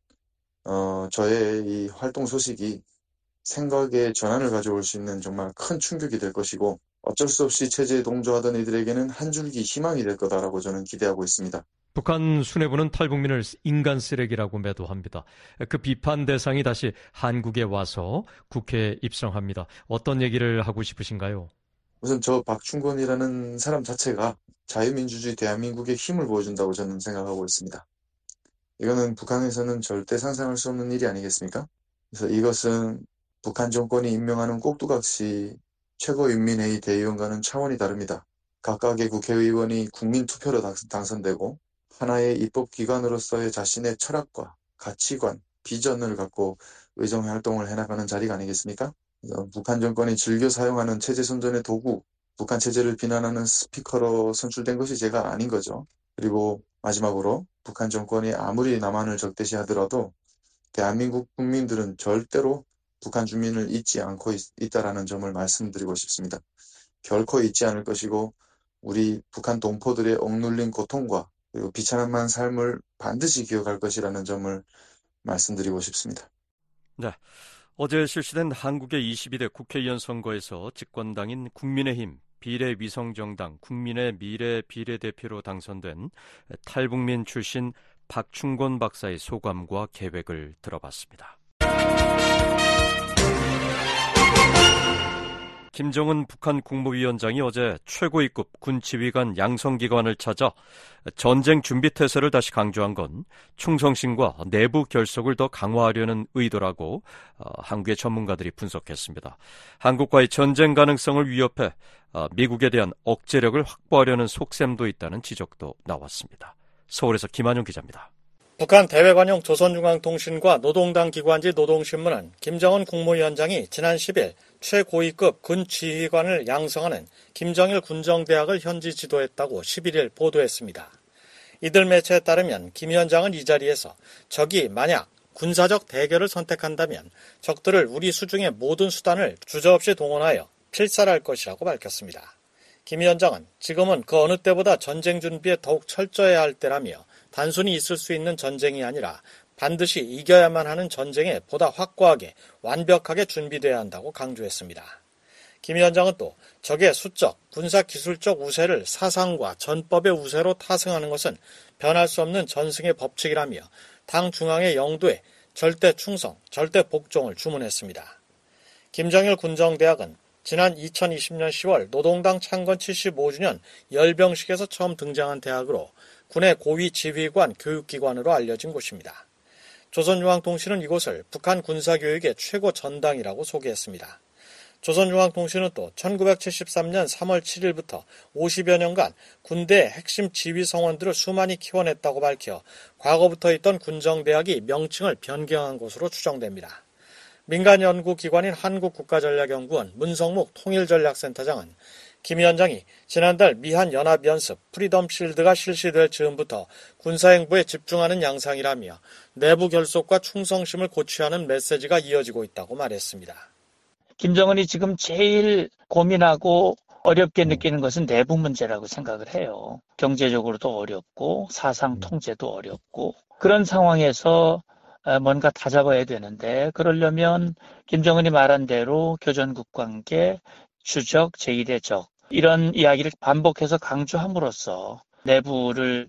저의 이 활동 소식이 생각의 전환을 가져올 수 있는 정말 큰 충격이 될 것이고 어쩔 수 없이 체제에 동조하던 이들에게는 한 줄기 희망이 될 거다라고 저는 기대하고 있습니다. 북한 수뇌부는 탈북민을 인간 쓰레기라고 매도합니다. 그 비판 대상이 다시 한국에 와서 국회에 입성합니다. 어떤 얘기를 하고 싶으신가요? 우선 저 박충권이라는 사람 자체가 자유민주주의 대한민국의 힘을 보여준다고 저는 생각하고 있습니다. 이거는 북한에서는 절대 상상할 수 없는 일이 아니겠습니까? 그래서 이것은 북한 정권이 임명하는 꼭두각시 최고인민회의 대의원과는 차원이 다릅니다. 각각의 국회의원이 국민투표로 당선되고 하나의 입법기관으로서의 자신의 철학과 가치관, 비전을 갖고 의정활동을 해나가는 자리가 아니겠습니까? 북한 정권이 즐겨 사용하는 체제 선전의 도구, 북한 체제를 비난하는 스피커로 선출된 것이 제가 아닌 거죠. 그리고 마지막으로 북한 정권이 아무리 남한을 적대시하더라도 대한민국 국민들은 절대로 북한 주민을 잊지 않고 있다라는 점을 말씀드리고 싶습니다. 결코 잊지 않을 것이고 우리 북한 동포들의 억눌린 고통과 그리고 비참한 삶을 반드시 기억할 것이라는 점을 말씀드리고 싶습니다. 네. 어제 실시된 한국의 22대 국회의원 선거에서 집권당인 국민의힘 비례위성정당 국민의 미래 비례대표로 당선된 탈북민 출신 박충곤 박사의 소감과 계획을 들어봤습니다. 김정은 북한 국무위원장이 어제 최고위급 군지휘관 양성기관을 찾아 전쟁 준비태세를 다시 강조한 건 충성심과 내부 결속을 더 강화하려는 의도라고 한국의 전문가들이 분석했습니다. 한국과의 전쟁 가능성을 위협해 미국에 대한 억제력을 확보하려는 속셈도 있다는 지적도 나왔습니다. 서울에서 김한용 기자입니다. 북한 대외관용 조선중앙통신과 노동당 기관지 노동신문은 김정은 국무위원장이 지난 10일 최고위급 군지휘관을 양성하는 김정일 군정대학을 현지 지도했다고 11일 보도했습니다. 이들 매체에 따르면 김 위원장은 이 자리에서 적이 만약 군사적 대결을 선택한다면 적들을 우리 수중의 모든 수단을 주저없이 동원하여 필살할 것이라고 밝혔습니다. 김 위원장은 지금은 그 어느 때보다 전쟁 준비에 더욱 철저해야 할 때라며 단순히 있을 수 있는 전쟁이 아니라 반드시 이겨야만 하는 전쟁에 보다 확고하게 완벽하게 준비돼야 한다고 강조했습니다. 김 위원장은 또 적의 수적, 군사기술적 우세를 사상과 전법의 우세로 타승하는 것은 변할 수 없는 전승의 법칙이라며 당 중앙의 영도에 절대 충성, 절대 복종을 주문했습니다. 김정일 군정대학은 지난 2020년 10월 노동당 창건 75주년 열병식에서 처음 등장한 대학으로 군의 고위 지휘관 교육기관으로 알려진 곳입니다. 조선중앙통신은 이곳을 북한 군사교육의 최고 전당이라고 소개했습니다. 조선중앙통신은 또 1973년 3월 7일부터 50여 년간 군대의 핵심 지휘 성원들을 수많이 키워냈다고 밝혀 과거부터 있던 군정대학이 명칭을 변경한 것으로 추정됩니다. 민간연구기관인 한국국가전략연구원 문성묵 통일전략센터장은 김 위원장이 지난달 미한연합연습 프리덤실드가 실시될 즈음부터 군사행보에 집중하는 양상이라며 내부 결속과 충성심을 고취하는 메시지가 이어지고 있다고 말했습니다. 김정은이 지금 제일 고민하고 어렵게 느끼는 것은 내부 문제라고 생각을 해요. 경제적으로도 어렵고 사상 통제도 어렵고 그런 상황에서 뭔가 다잡아야 되는데 그러려면 김정은이 말한 대로 교전국 관계, 주적, 제1의 적 이런 이야기를 반복해서 강조함으로써 내부를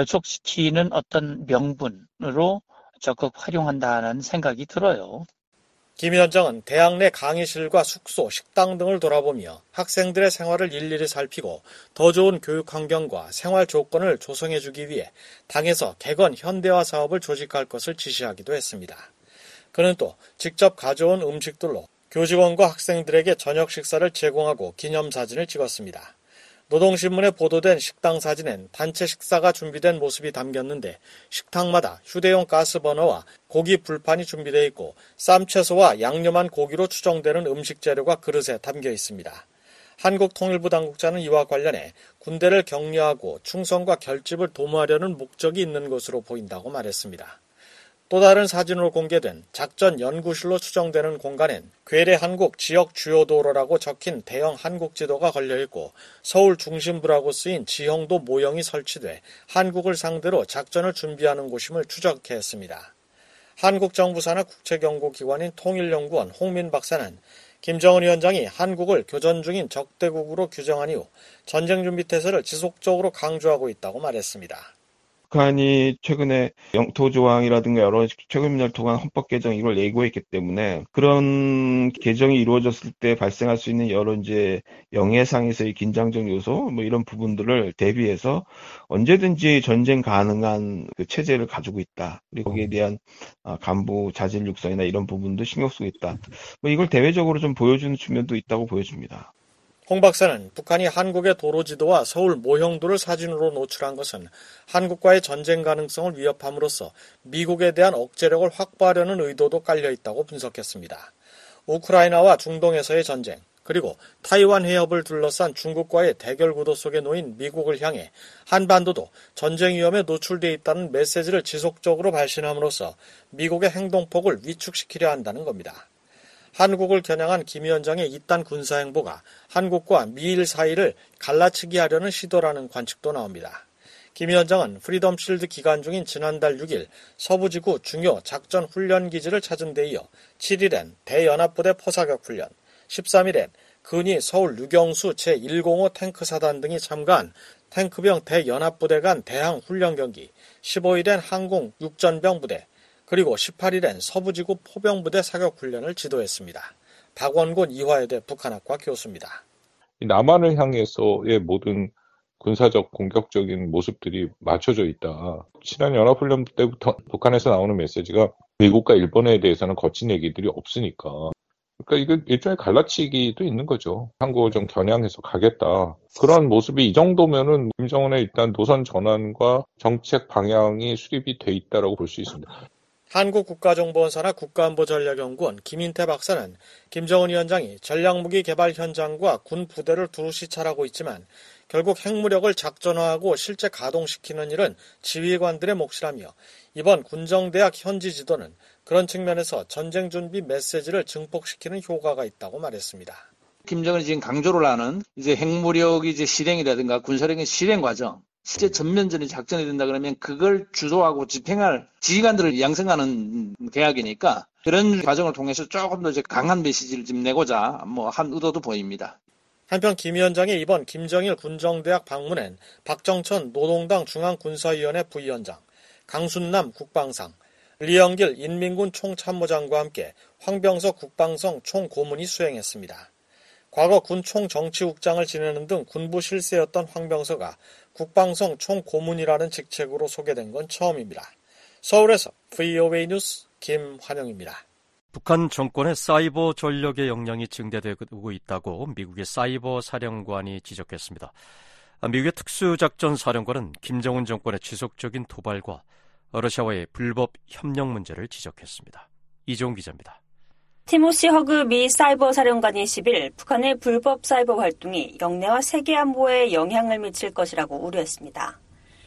결속시키는 어떤 명분으로 적극 활용한다는 생각이 들어요. 김 위원장은 대학 내 강의실과 숙소, 식당 등을 돌아보며 학생들의 생활을 일일이 살피고 더 좋은 교육 환경과 생활 조건을 조성해주기 위해 당에서 개건 현대화 사업을 조직할 것을 지시하기도 했습니다. 그는 또 직접 가져온 음식들로 교직원과 학생들에게 저녁 식사를 제공하고 기념사진을 찍었습니다. 노동신문에 보도된 식당 사진엔 단체 식사가 준비된 모습이 담겼는데 식탁마다 휴대용 가스버너와 고기 불판이 준비되어 있고 쌈채소와 양념한 고기로 추정되는 음식 재료가 그릇에 담겨 있습니다. 한국통일부 당국자는 이와 관련해 군대를 격려하고 충성과 결집을 도모하려는 목적이 있는 것으로 보인다고 말했습니다. 또 다른 사진으로 공개된 작전 연구실로 추정되는 공간엔 괴뢰 한국 지역 주요 도로라고 적힌 대형 한국 지도가 걸려있고 서울 중심부라고 쓰인 지형도 모형이 설치돼 한국을 상대로 작전을 준비하는 곳임을 추적해 했습니다. 한국 정부 산하 국책연구기관인 통일연구원 홍민 박사는 김정은 위원장이 한국을 교전 중인 적대국으로 규정한 이후 전쟁 준비 태세를 지속적으로 강조하고 있다고 말했습니다. 북한이 최근에 영토 조항이라든가 여러 최근 몇 년간 헌법 개정 이걸 예고했기 때문에 그런 개정이 이루어졌을 때 발생할 수 있는 여러 이제 영해상에서의 긴장적 요소 뭐 이런 부분들을 대비해서 언제든지 전쟁 가능한 그 체제를 가지고 있다. 그리고 거기에 대한 간부 자질 육성이나 이런 부분도 신경 쓰고 있다. 뭐 이걸 대외적으로 좀 보여주는 측면도 있다고 보여집니다. 홍 박사는 북한이 한국의 도로지도와 서울 모형도를 사진으로 노출한 것은 한국과의 전쟁 가능성을 위협함으로써 미국에 대한 억제력을 확보하려는 의도도 깔려 있다고 분석했습니다. 우크라이나와 중동에서의 전쟁, 그리고 타이완 해협을 둘러싼 중국과의 대결 구도 속에 놓인 미국을 향해 한반도도 전쟁 위험에 노출돼 있다는 메시지를 지속적으로 발신함으로써 미국의 행동폭을 위축시키려 한다는 겁니다. 한국을 겨냥한 김 위원장의 이딴 군사행보가 한국과 미일 사이를 갈라치기 하려는 시도라는 관측도 나옵니다. 김 위원장은 프리덤 실드 기간 중인 지난달 6일 서부지구 중요 작전훈련기지를 찾은 데 이어 7일엔 대연합부대 포사격훈련, 13일엔 근위 서울 유경수 제105 탱크사단 등이 참가한 탱크병 대연합부대 간 대항훈련 경기, 15일엔 항공 육전병 부대, 그리고 18일엔 서부지구 포병부대 사격훈련을 지도했습니다. 박원곤 이화여대 북한학과 교수입니다. 남한을 향해서의 모든 군사적 공격적인 모습들이 맞춰져 있다. 지난 연합훈련 때부터 북한에서 나오는 메시지가 미국과 일본에 대해서는 거친 얘기들이 없으니까. 그러니까 이거 일종의 갈라치기도 있는 거죠. 한국을 좀 겨냥해서 가겠다. 그런 모습이 이 정도면은 김정은의 일단 노선 전환과 정책 방향이 수립이 돼 있다라고 볼 수 있습니다. 한국국가정보원사나 국가안보전략연구원 김인태 박사는 김정은 위원장이 전략무기 개발 현장과 군 부대를 두루 시찰하고 있지만 결국 핵무력을 작전화하고 실제 가동시키는 일은 지휘관들의 몫이라며 이번 군정대학 현지 지도는 그런 측면에서 전쟁 준비 메시지를 증폭시키는 효과가 있다고 말했습니다. 김정은이 지금 강조를 하는 이제 핵무력이 이제 실행이라든가 군사력의 실행 과정, 실제 전면전이 작전이 된다 그러면 그걸 주도하고 집행할 지휘관들을 양성하는 계약이니까 그런 과정을 통해서 조금 더 이제 강한 메시지를 좀 내고자 한 의도도 보입니다. 한편 김 위원장의 이번 김정일 군정대학 방문엔 박정천 노동당 중앙군사위원회 부위원장, 강순남 국방상, 리영길 인민군 총참모장과 함께 황병석 국방성 총고문이 수행했습니다. 과거 군 총정치국장을 지내는 등 군부 실세였던 황병서가 국방성 총고문이라는 직책으로 소개된 건 처음입니다. 서울에서 VOA 뉴스 김환영입니다. 북한 정권의 사이버 전력의 역량이 증대되고 있다고 미국의 사이버 사령관이 지적했습니다. 미국의 특수작전사령관은 김정은 정권의 지속적인 도발과 러시아와의 불법 협력 문제를 지적했습니다. 이종 기자입니다. 티모시 허그 미 사이버 사령관이 10일 북한의 불법 사이버 활동이 영내와 세계 안보에 영향을 미칠 것이라고 우려했습니다.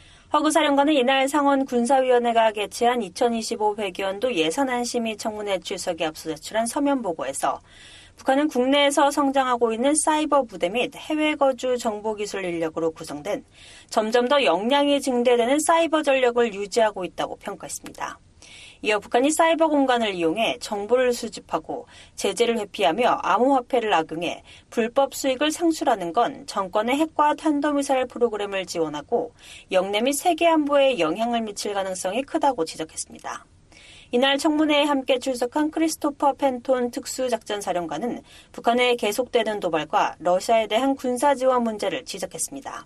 허그 사령관은 이날 상원 군사위원회가 개최한 2025 회계연도 예산안 심의 청문회 출석에 앞서 제출한 서면 보고에서 북한은 국내에서 성장하고 있는 사이버 부대 및 해외 거주 정보기술 인력으로 구성된 점점 더 역량이 증대되는 사이버 전력을 유지하고 있다고 평가했습니다. 이어 북한이 사이버 공간을 이용해 정보를 수집하고 제재를 회피하며 암호화폐를 악용해 불법 수익을 창출하는 건 정권의 핵과 탄도미사일 프로그램을 지원하고 영내 및 세계 안보에 영향을 미칠 가능성이 크다고 지적했습니다. 이날 청문회에 함께 출석한 크리스토퍼 펜톤 특수작전사령관은 북한의 계속되는 도발과 러시아에 대한 군사 지원 문제를 지적했습니다.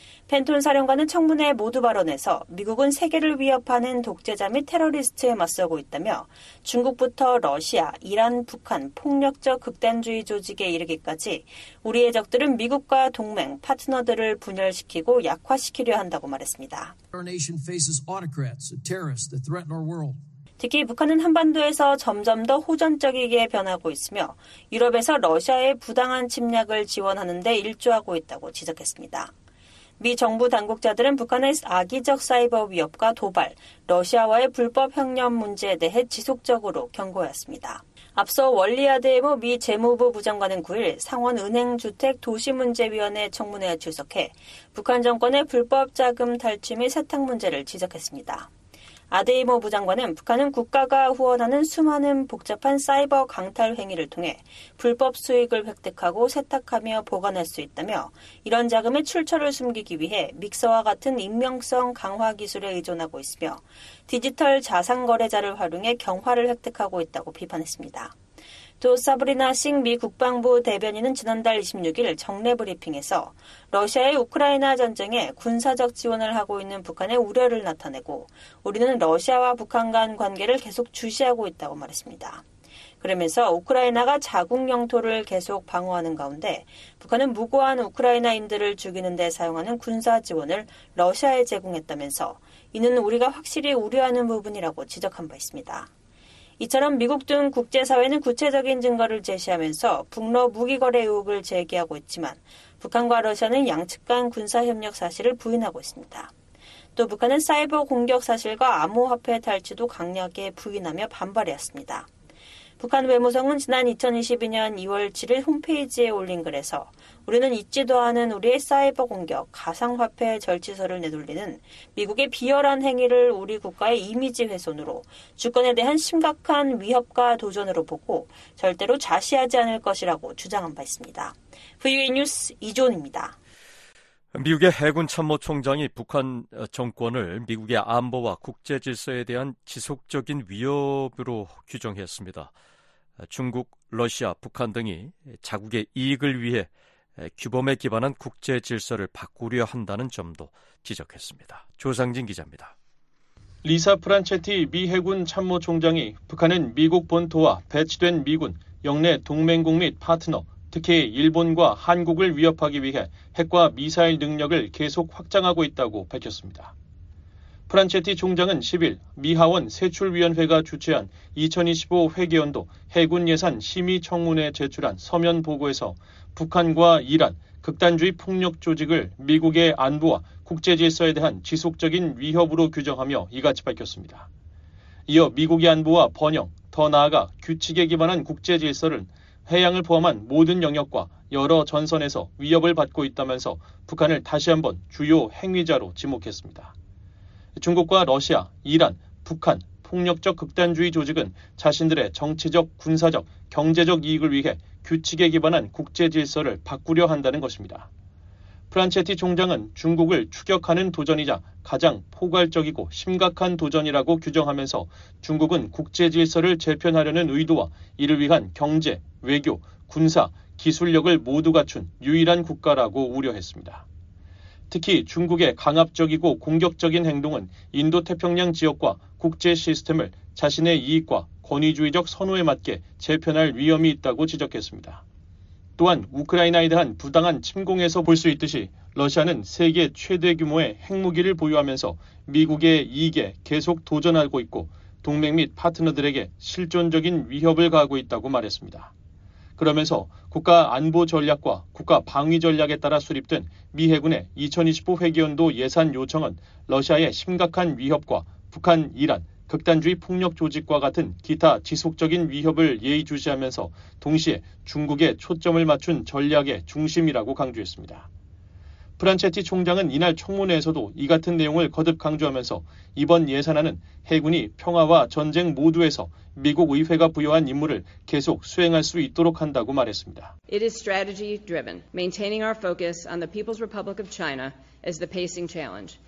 펜톤 사령관은 청문회 모두 발언에서 미국은 세계를 위협하는 독재자 및 테러리스트에 맞서고 있다며 중국부터 러시아, 이란, 북한 폭력적 극단주의 조직에 이르기까지 우리의 적들은 미국과 동맹, 파트너들을 분열시키고 약화시키려 한다고 말했습니다. 특히 북한은 한반도에서 점점 더 호전적이게 변하고 있으며 유럽에서 러시아의 부당한 침략을 지원하는 데 일조하고 있다고 지적했습니다. 미 정부 당국자들은 북한의 악의적 사이버 위협과 도발, 러시아와의 불법 협력 문제에 대해 지속적으로 경고했습니다. 앞서 월리아드에모 미 재무부 부장관은 9일 상원 은행주택도시문제위원회 청문회에 출석해 북한 정권의 불법 자금 탈취 및 세탁 문제를 지적했습니다. 아데이모 부장관은 북한은 국가가 후원하는 수많은 복잡한 사이버 강탈 행위를 통해 불법 수익을 획득하고 세탁하며 보관할 수 있다며 이런 자금의 출처를 숨기기 위해 믹서와 같은 익명성 강화 기술에 의존하고 있으며 디지털 자산 거래자를 활용해 경화를 획득하고 있다고 비판했습니다. 또 사브리나 싱 미 국방부 대변인은 지난달 26일 정례 브리핑에서 러시아의 우크라이나 전쟁에 군사적 지원을 하고 있는 북한의 우려를 나타내고 우리는 러시아와 북한 간 관계를 계속 주시하고 있다고 말했습니다. 그러면서 우크라이나가 자국 영토를 계속 방어하는 가운데 북한은 무고한 우크라이나인들을 죽이는 데 사용하는 군사 지원을 러시아에 제공했다면서 이는 우리가 확실히 우려하는 부분이라고 지적한 바 있습니다. 이처럼 미국 등 국제사회는 구체적인 증거를 제시하면서 북러 무기거래 의혹을 제기하고 있지만 북한과 러시아는 양측 간 군사협력 사실을 부인하고 있습니다. 또 북한은 사이버 공격 사실과 암호화폐 탈취도 강력하게 부인하며 반발했습니다. 북한 외무성은 지난 2022년 2월 7일 홈페이지에 올린 글에서 우리는 잊지도 않은 우리의 사이버 공격, 가상화폐 절취설을 내돌리는 미국의 비열한 행위를 우리 국가의 이미지 훼손으로 주권에 대한 심각한 위협과 도전으로 보고 절대로 좌시하지 않을 것이라고 주장한 바 있습니다. VOA 뉴스 이조은입니다. 미국의 해군 참모총장이 북한 정권을 미국의 안보와 국제 질서에 대한 지속적인 위협으로 규정했습니다. 중국, 러시아, 북한 등이 자국의 이익을 위해 규범에 기반한 국제 질서를 바꾸려 한다는 점도 지적했습니다. 조상진 기자입니다. 리사 프란체티 미 해군 참모총장이 북한은 미국 본토와 배치된 미군, 영내 동맹국 및 파트너, 특히 일본과 한국을 위협하기 위해 핵과 미사일 능력을 계속 확장하고 있다고 밝혔습니다. 프란체티 총장은 10일 미 하원 세출위원회가 주최한 2025 회계연도 해군 예산 심의 청문회에 제출한 서면 보고에서 북한과 이란, 극단주의 폭력 조직을 미국의 안보와 국제 질서에 대한 지속적인 위협으로 규정하며 이같이 밝혔습니다. 이어 미국의 안보와 번영, 더 나아가 규칙에 기반한 국제 질서를 해양을 포함한 모든 영역과 여러 전선에서 위협을 받고 있다면서 북한을 다시 한번 주요 행위자로 지목했습니다. 중국과 러시아, 이란, 북한, 폭력적 극단주의 조직은 자신들의 정치적, 군사적, 경제적 이익을 위해 규칙에 기반한 국제 질서를 바꾸려 한다는 것입니다. 프란체티 총장은 중국을 추격하는 도전이자 가장 포괄적이고 심각한 도전이라고 규정하면서 중국은 국제 질서를 재편하려는 의도와 이를 위한 경제, 외교, 군사, 기술력을 모두 갖춘 유일한 국가라고 우려했습니다. 특히 중국의 강압적이고 공격적인 행동은 인도태평양 지역과 국제 시스템을 자신의 이익과 권위주의적 선호에 맞게 재편할 위험이 있다고 지적했습니다. 또한 우크라이나에 대한 부당한 침공에서 볼 수 있듯이 러시아는 세계 최대 규모의 핵무기를 보유하면서 미국의 이익에 계속 도전하고 있고 동맹 및 파트너들에게 실존적인 위협을 가하고 있다고 말했습니다. 그러면서 국가 안보 전략과 국가 방위 전략에 따라 수립된 미 해군의 2025 회계연도 예산 요청은 러시아의 심각한 위협과 북한, 이란, 극단주의 폭력 조직과 같은 기타 지속적인 위협을 예의주시하면서 동시에 중국에 초점을 맞춘 전략의 중심이라고 강조했습니다. 프란체티 총장은 이날 청문회에서도 이 같은 내용을 거듭 강조하면서 이번 예산안은 해군이 평화와 전쟁 모두에서 미국 의회가 부여한 임무를 계속 수행할 수 있도록 한다고 말했습니다. It is strategy driven, maintaining our focus on the People's Republic of China as the pacing challenge.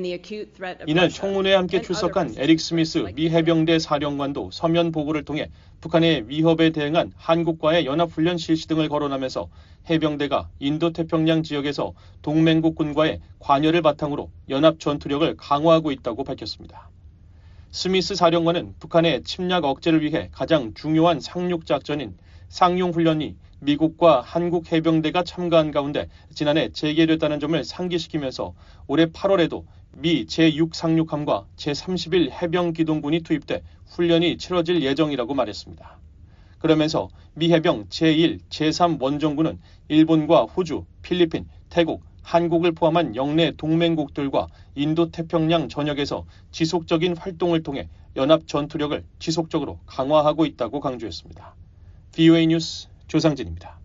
이날 청문회에 함께 출석한 에릭 스미스 미 해병대 사령관도 서면 보고를 통해 북한의 위협에 대응한 한국과의 연합훈련 실시 등을 거론하면서 해병대가 인도태평양 지역에서 동맹국군과의 관여를 바탕으로 연합 전투력을 강화하고 있다고 밝혔습니다. 스미스 사령관은 북한의 침략 억제를 위해 가장 중요한 상륙작전인 상용훈련이 미국과 한국 해병대가 참가한 가운데 지난해 재개됐다는 점을 상기시키면서 올해 8월에도 미 제6 상륙함과 제31 해병기동군이 투입돼 훈련이 치러질 예정이라고 말했습니다. 그러면서 미 해병 제1, 제3 원정군은 일본과 호주, 필리핀, 태국, 한국을 포함한 영내 동맹국들과 인도태평양 전역에서 지속적인 활동을 통해 연합 전투력을 지속적으로 강화하고 있다고 강조했습니다. VOA 뉴스 조상진입니다.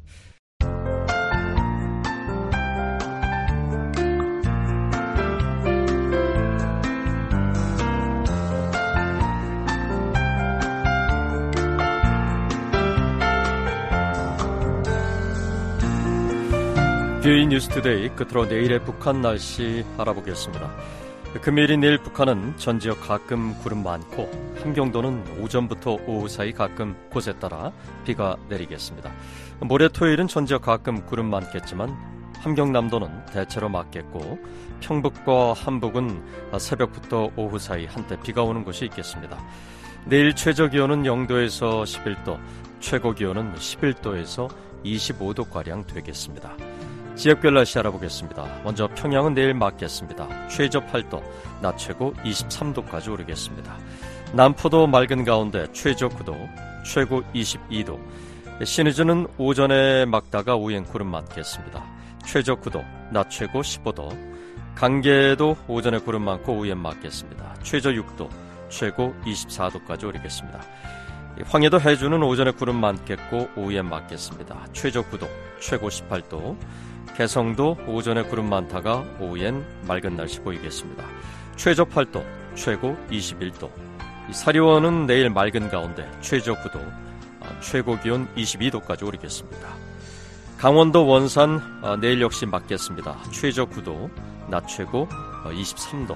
VOA 뉴스투데이 끝으로 내일의 북한 날씨 알아보겠습니다. 금요일인 내일 북한은 전 지역 가끔 구름 많고 함경도는 오전부터 오후 사이 가끔 곳에 따라 비가 내리겠습니다. 모레 토요일은 전 지역 가끔 구름 많겠지만 함경남도는 대체로 맑겠고 평북과 함북은 새벽부터 오후 사이 한때 비가 오는 곳이 있겠습니다. 내일 최저기온은 0도에서 11도, 최고기온은 11도에서 25도가량 되겠습니다. 지역별 날씨 알아보겠습니다. 먼저 평양은 내일 맑겠습니다. 최저 8도, 낮 최고 23도까지 오르겠습니다. 남포도 맑은 가운데 최저 9도, 최고 22도. 신의주는 오전에 맑다가 오후엔 구름 많겠습니다. 최저 9도, 낮 최고 15도. 강계도 오전에 구름 많고 오후엔 맑겠습니다. 최저 6도, 최고 24도까지 오르겠습니다. 황해도 해주는 오전에 구름 많겠고 오후엔 맑겠습니다. 최저 9도, 최고 18도. 개성도 오전에 구름 많다가 오후엔 맑은 날씨 보이겠습니다. 최저 8도, 최고 21도. 사리원은 내일 맑은 가운데 최저 9도, 최고 기온 22도까지 오르겠습니다. 강원도 원산 내일 역시 맑겠습니다. 최저 9도, 낮 최고 23도.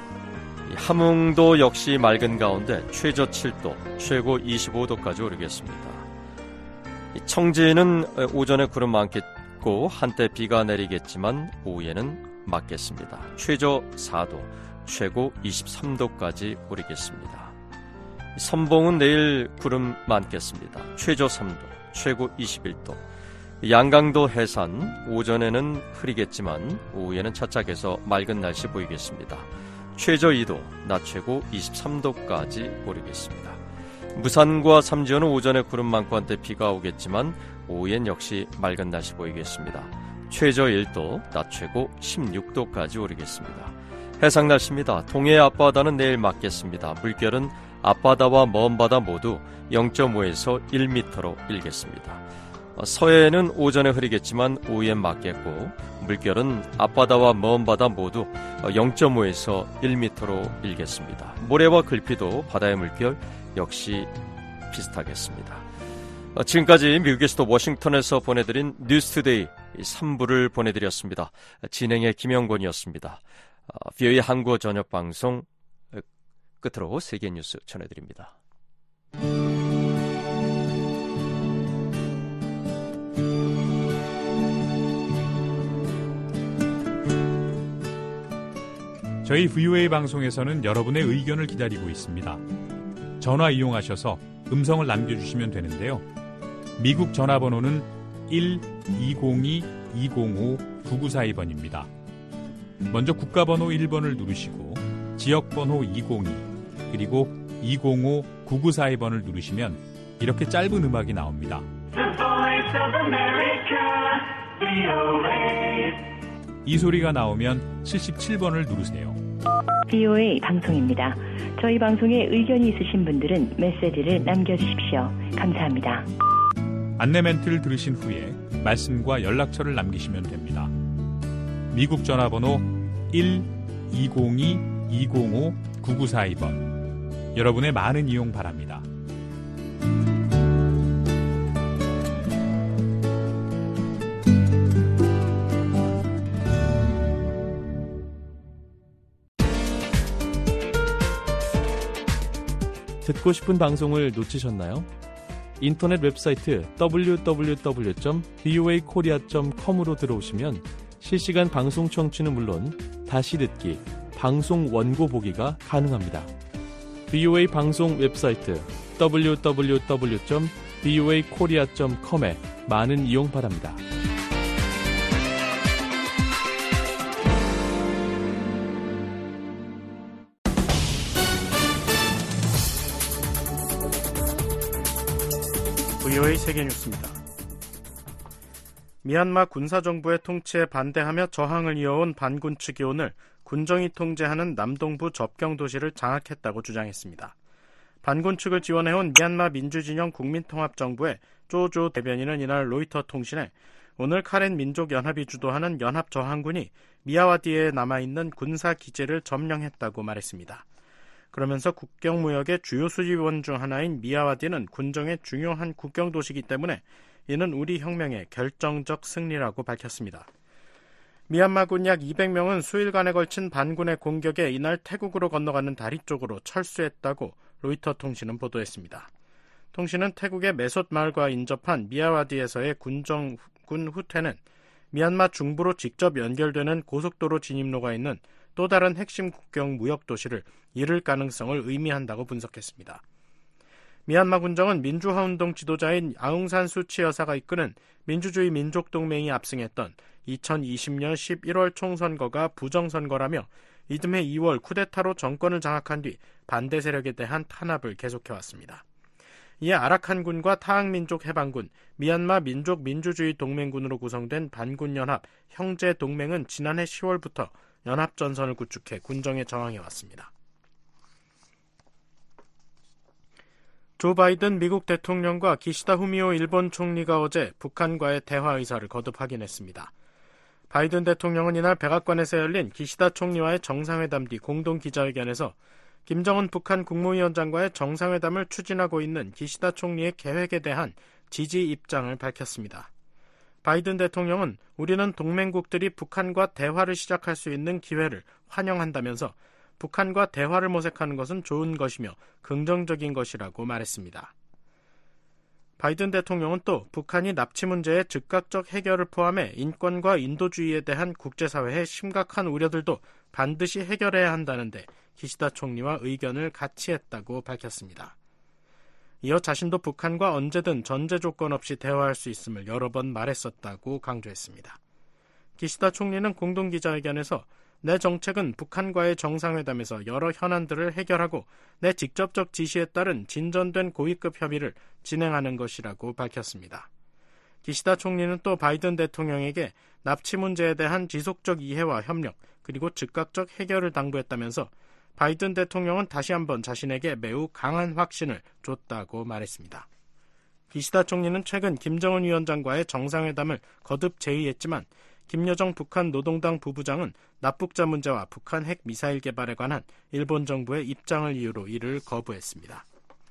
함흥도 역시 맑은 가운데 최저 7도, 최고 25도까지 오르겠습니다. 청진은 오전에 구름 많겠고 한때 비가 내리겠지만 오후에는 맑겠습니다. 최저 4도, 최고 23도까지 오르겠습니다. 선봉은 내일 구름 많겠습니다. 최저 3도, 최고 21도. 양강도 해산 오전에는 흐리겠지만 오후에는 차짝에서 맑은 날씨 보이겠습니다. 최저 2도, 낮 최고 23도까지 오르겠습니다. 무산과 삼지연은 오전에 구름 많고 한때 비가 오겠지만 오후엔 역시 맑은 날씨 보이겠습니다. 최저 1도, 낮 최고 16도까지 오르겠습니다. 해상 날씨입니다. 동해 앞바다는 내일 맑겠습니다. 물결은 앞바다와 먼바다 모두 0.5에서 1m로 일겠습니다. 서해는 오전에 흐리겠지만 오후엔 맑겠고 물결은 앞바다와 먼바다 모두 0.5에서 1m로 일겠습니다. 모래와 글피도 바다의 물결 역시 비슷하겠습니다. 지금까지 미국의 수도 워싱턴에서 보내드린 뉴스투데이 3부를 보내드렸습니다. 진행의 김영권이었습니다. VOA 한국어 저녁 방송 끝으로 세계 뉴스 전해드립니다. 저희 VOA 방송에서는 여러분의 의견을 기다리고 있습니다. 전화 이용하셔서 음성을 남겨주시면 되는데요. 미국 전화번호는 1-202-205-9942번입니다. 먼저 국가번호 1번을 누르시고 지역번호 202 그리고 205-9942번을 누르시면 이렇게 짧은 음악이 나옵니다. 이 소리가 나오면 77번을 누르세요. VOA 방송입니다. 저희 방송에 의견이 있으신 분들은 메시지를 남겨주십시오. 감사합니다. 안내 멘트를 들으신 후에 말씀과 연락처를 남기시면 됩니다. 미국 전화번호 1-202-205-9942번. 여러분의 많은 이용 바랍니다. 듣고 싶은 방송을 놓치셨나요? 인터넷 웹사이트 www.voakorea.com으로 들어오시면 실시간 방송 청취는 물론 다시 듣기, 방송 원고 보기가 가능합니다. VOA 방송 웹사이트 www.voakorea.com에 많은 이용 바랍니다. VOA 세계뉴스입니다. 미얀마 군사정부의 통치에 반대하며 저항을 이어온 반군 측이 오늘 군정이 통제하는 남동부 접경도시를 장악했다고 주장했습니다. 반군 측을 지원해온 미얀마 민주진영 국민통합정부의 쪼조 대변인은 이날 로이터 통신에 오늘 카렌 민족연합이 주도하는 연합저항군이 미야와디에 남아있는 군사기지를 점령했다고 말했습니다. 그러면서 국경무역의 주요 수지원 중 하나인 미야와디는 군정의 중요한 국경도시이기 때문에 이는 우리 혁명의 결정적 승리라고 밝혔습니다. 미얀마군 약 200명은 수일간에 걸친 반군의 공격에 이날 태국으로 건너가는 다리 쪽으로 철수했다고 로이터 통신은 보도했습니다. 통신은 태국의 메솥 마을과 인접한 미야와디에서의 군정 후퇴는 미얀마 중부로 직접 연결되는 고속도로 진입로가 있는 또 다른 핵심 국경 무역 도시를 잃을 가능성을 의미한다고 분석했습니다. 미얀마 군정은 민주화운동 지도자인 아웅산 수치 여사가 이끄는 민주주의 민족동맹이 압승했던 2020년 11월 총선거가 부정선거라며 이듬해 2월 쿠데타로 정권을 장악한 뒤 반대 세력에 대한 탄압을 계속해왔습니다. 이에 아라칸군과 타항민족해방군, 미얀마 민족민주주의 동맹군으로 구성된 반군연합 형제동맹은 지난해 10월부터 연합전선을 구축해 군정에 저항해왔습니다. 조 바이든 미국 대통령과 기시다 후미오 일본 총리가 어제 북한과의 대화 의사를 거듭 확인했습니다. 바이든 대통령은 이날 백악관에서 열린 기시다 총리와의 정상회담 뒤 공동 기자회견에서 김정은 북한 국무위원장과의 정상회담을 추진하고 있는 기시다 총리의 계획에 대한 지지 입장을 밝혔습니다. 바이든 대통령은 우리는 동맹국들이 북한과 대화를 시작할 수 있는 기회를 환영한다면서 북한과 대화를 모색하는 것은 좋은 것이며 긍정적인 것이라고 말했습니다. 바이든 대통령은 또 북한이 납치 문제의 즉각적 해결을 포함해 인권과 인도주의에 대한 국제사회의 심각한 우려들도 반드시 해결해야 한다는데 기시다 총리와 의견을 같이 했다고 밝혔습니다. 이어 자신도 북한과 언제든 전제 조건 없이 대화할 수 있음을 여러 번 말했었다고 강조했습니다. 기시다 총리는 공동기자회견에서 내 정책은 북한과의 정상회담에서 여러 현안들을 해결하고 내 직접적 지시에 따른 진전된 고위급 협의를 진행하는 것이라고 밝혔습니다. 기시다 총리는 또 바이든 대통령에게 납치 문제에 대한 지속적 이해와 협력 그리고 즉각적 해결을 당부했다면서 바이든 대통령은 다시 한번 자신에게 매우 강한 확신을 줬다고 말했습니다. 기시다 총리는 최근 김정은 위원장과의 정상회담을 거듭 제의했지만 김여정 북한 노동당 부부장은 납북자 문제와 북한 핵 미사일 개발에 관한 일본 정부의 입장을 이유로 이를 거부했습니다.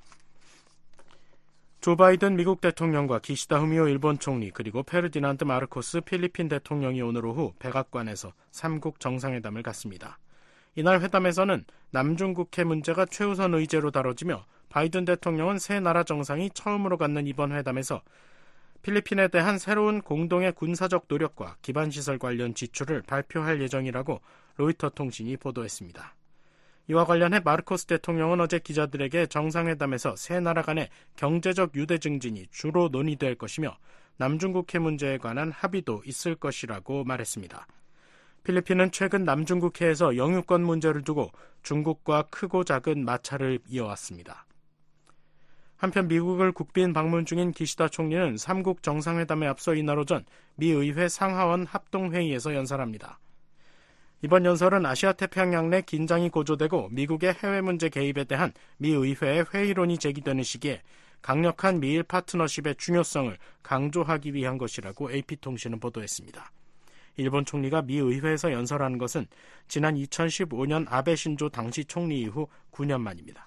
조 바이든 미국 대통령과 기시다 후미오 일본 총리 그리고 페르디난드 마르코스 필리핀 대통령이 오늘 오후 백악관에서 3국 정상회담을 갖습니다. 이날 회담에서는 남중국해 문제가 최우선 의제로 다뤄지며 바이든 대통령은 세 나라 정상이 처음으로 갖는 이번 회담에서 필리핀에 대한 새로운 공동의 군사적 노력과 기반시설 관련 지출을 발표할 예정이라고 로이터 통신이 보도했습니다. 이와 관련해 마르코스 대통령은 어제 기자들에게 정상회담에서 세 나라 간의 경제적 유대 증진이 주로 논의될 것이며 남중국해 문제에 관한 합의도 있을 것이라고 말했습니다. 필리핀은 최근 남중국해에서 영유권 문제를 두고 중국과 크고 작은 마찰을 이어왔습니다. 한편 미국을 국빈 방문 중인 기시다 총리는 3국 정상회담에 앞서 이날 오전 미 의회 상하원 합동회의에서 연설합니다. 이번 연설은 아시아태평양 내 긴장이 고조되고 미국의 해외 문제 개입에 대한 미 의회의 회의론이 제기되는 시기에 강력한 미일 파트너십의 중요성을 강조하기 위한 것이라고 AP통신은 보도했습니다. 일본 총리가 미 의회에서 연설하는 것은 지난 2015년 아베 신조 당시 총리 이후 9년 만입니다.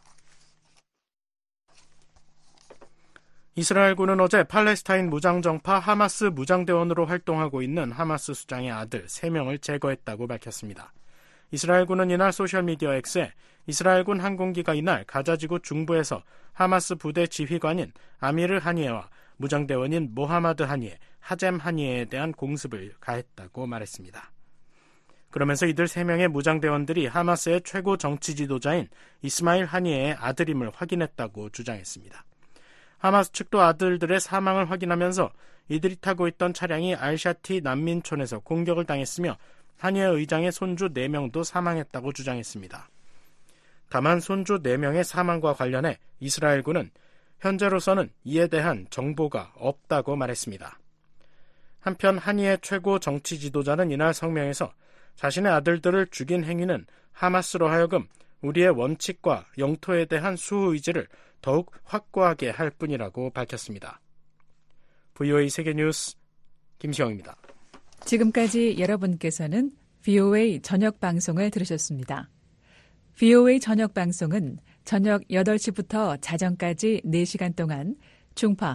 이스라엘군은 어제 팔레스타인 무장정파 하마스 무장대원으로 활동하고 있는 하마스 수장의 아들 3명을 제거했다고 밝혔습니다. 이스라엘군은 이날 소셜미디어 X에 이스라엘군 항공기가 이날 가자지구 중부에서 하마스 부대 지휘관인 아미르 하니에와 무장대원인 모하마드 하니에, 하젬 하니에에 대한 공습을 가했다고 말했습니다. 그러면서 이들 3명의 무장대원들이 하마스의 최고 정치 지도자인 이스마일 하니에의 아들임을 확인했다고 주장했습니다. 하마스 측도 아들들의 사망을 확인하면서 이들이 타고 있던 차량이 알샤티 난민촌에서 공격을 당했으며 하니에 의장의 손주 4명도 사망했다고 주장했습니다. 다만 손주 4명의 사망과 관련해 이스라엘군은 현재로서는 이에 대한 정보가 없다고 말했습니다. 한편 하니에 최고 정치 지도자는 이날 성명에서 자신의 아들들을 죽인 행위는 하마스로 하여금 우리의 원칙과 영토에 대한 수호 의지를 더욱 확고하게 할 뿐이라고 밝혔습니다. VOA 세계뉴스 김시영입니다. 지금까지 여러분께서는 VOA 저녁 방송을 들으셨습니다. VOA 저녁 방송은 저녁 8시부터 자정까지 4시간 동안 중파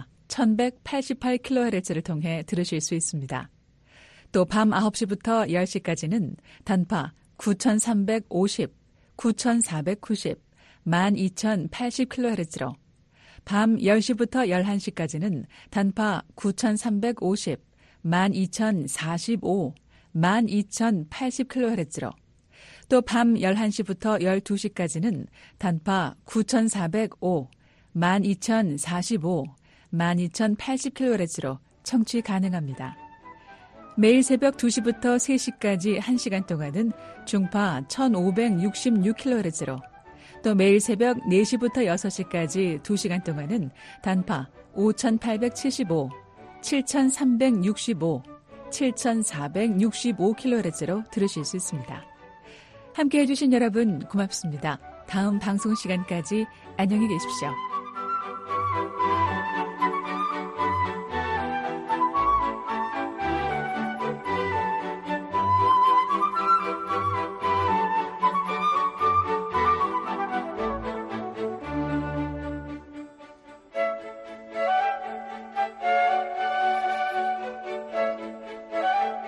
1188kHz를 통해 들으실 수 있습니다. 또 밤 9시부터 10시까지는 단파 9350, 9490, 12080kHz로 밤 10시부터 11시까지는 단파 9350, 12045, 12080kHz로 또 밤 11시부터 12시까지는 단파 9405, 12045, 12080kHz로 청취 가능합니다. 매일 새벽 2시부터 3시까지 1시간 동안은 중파 1566kHz로 또 매일 새벽 4시부터 6시까지 2시간 동안은 단파 5875, 7365, 7465kHz로 들으실 수 있습니다. 함께해 주신 여러분 고맙습니다. 다음 방송 시간까지 안녕히 계십시오.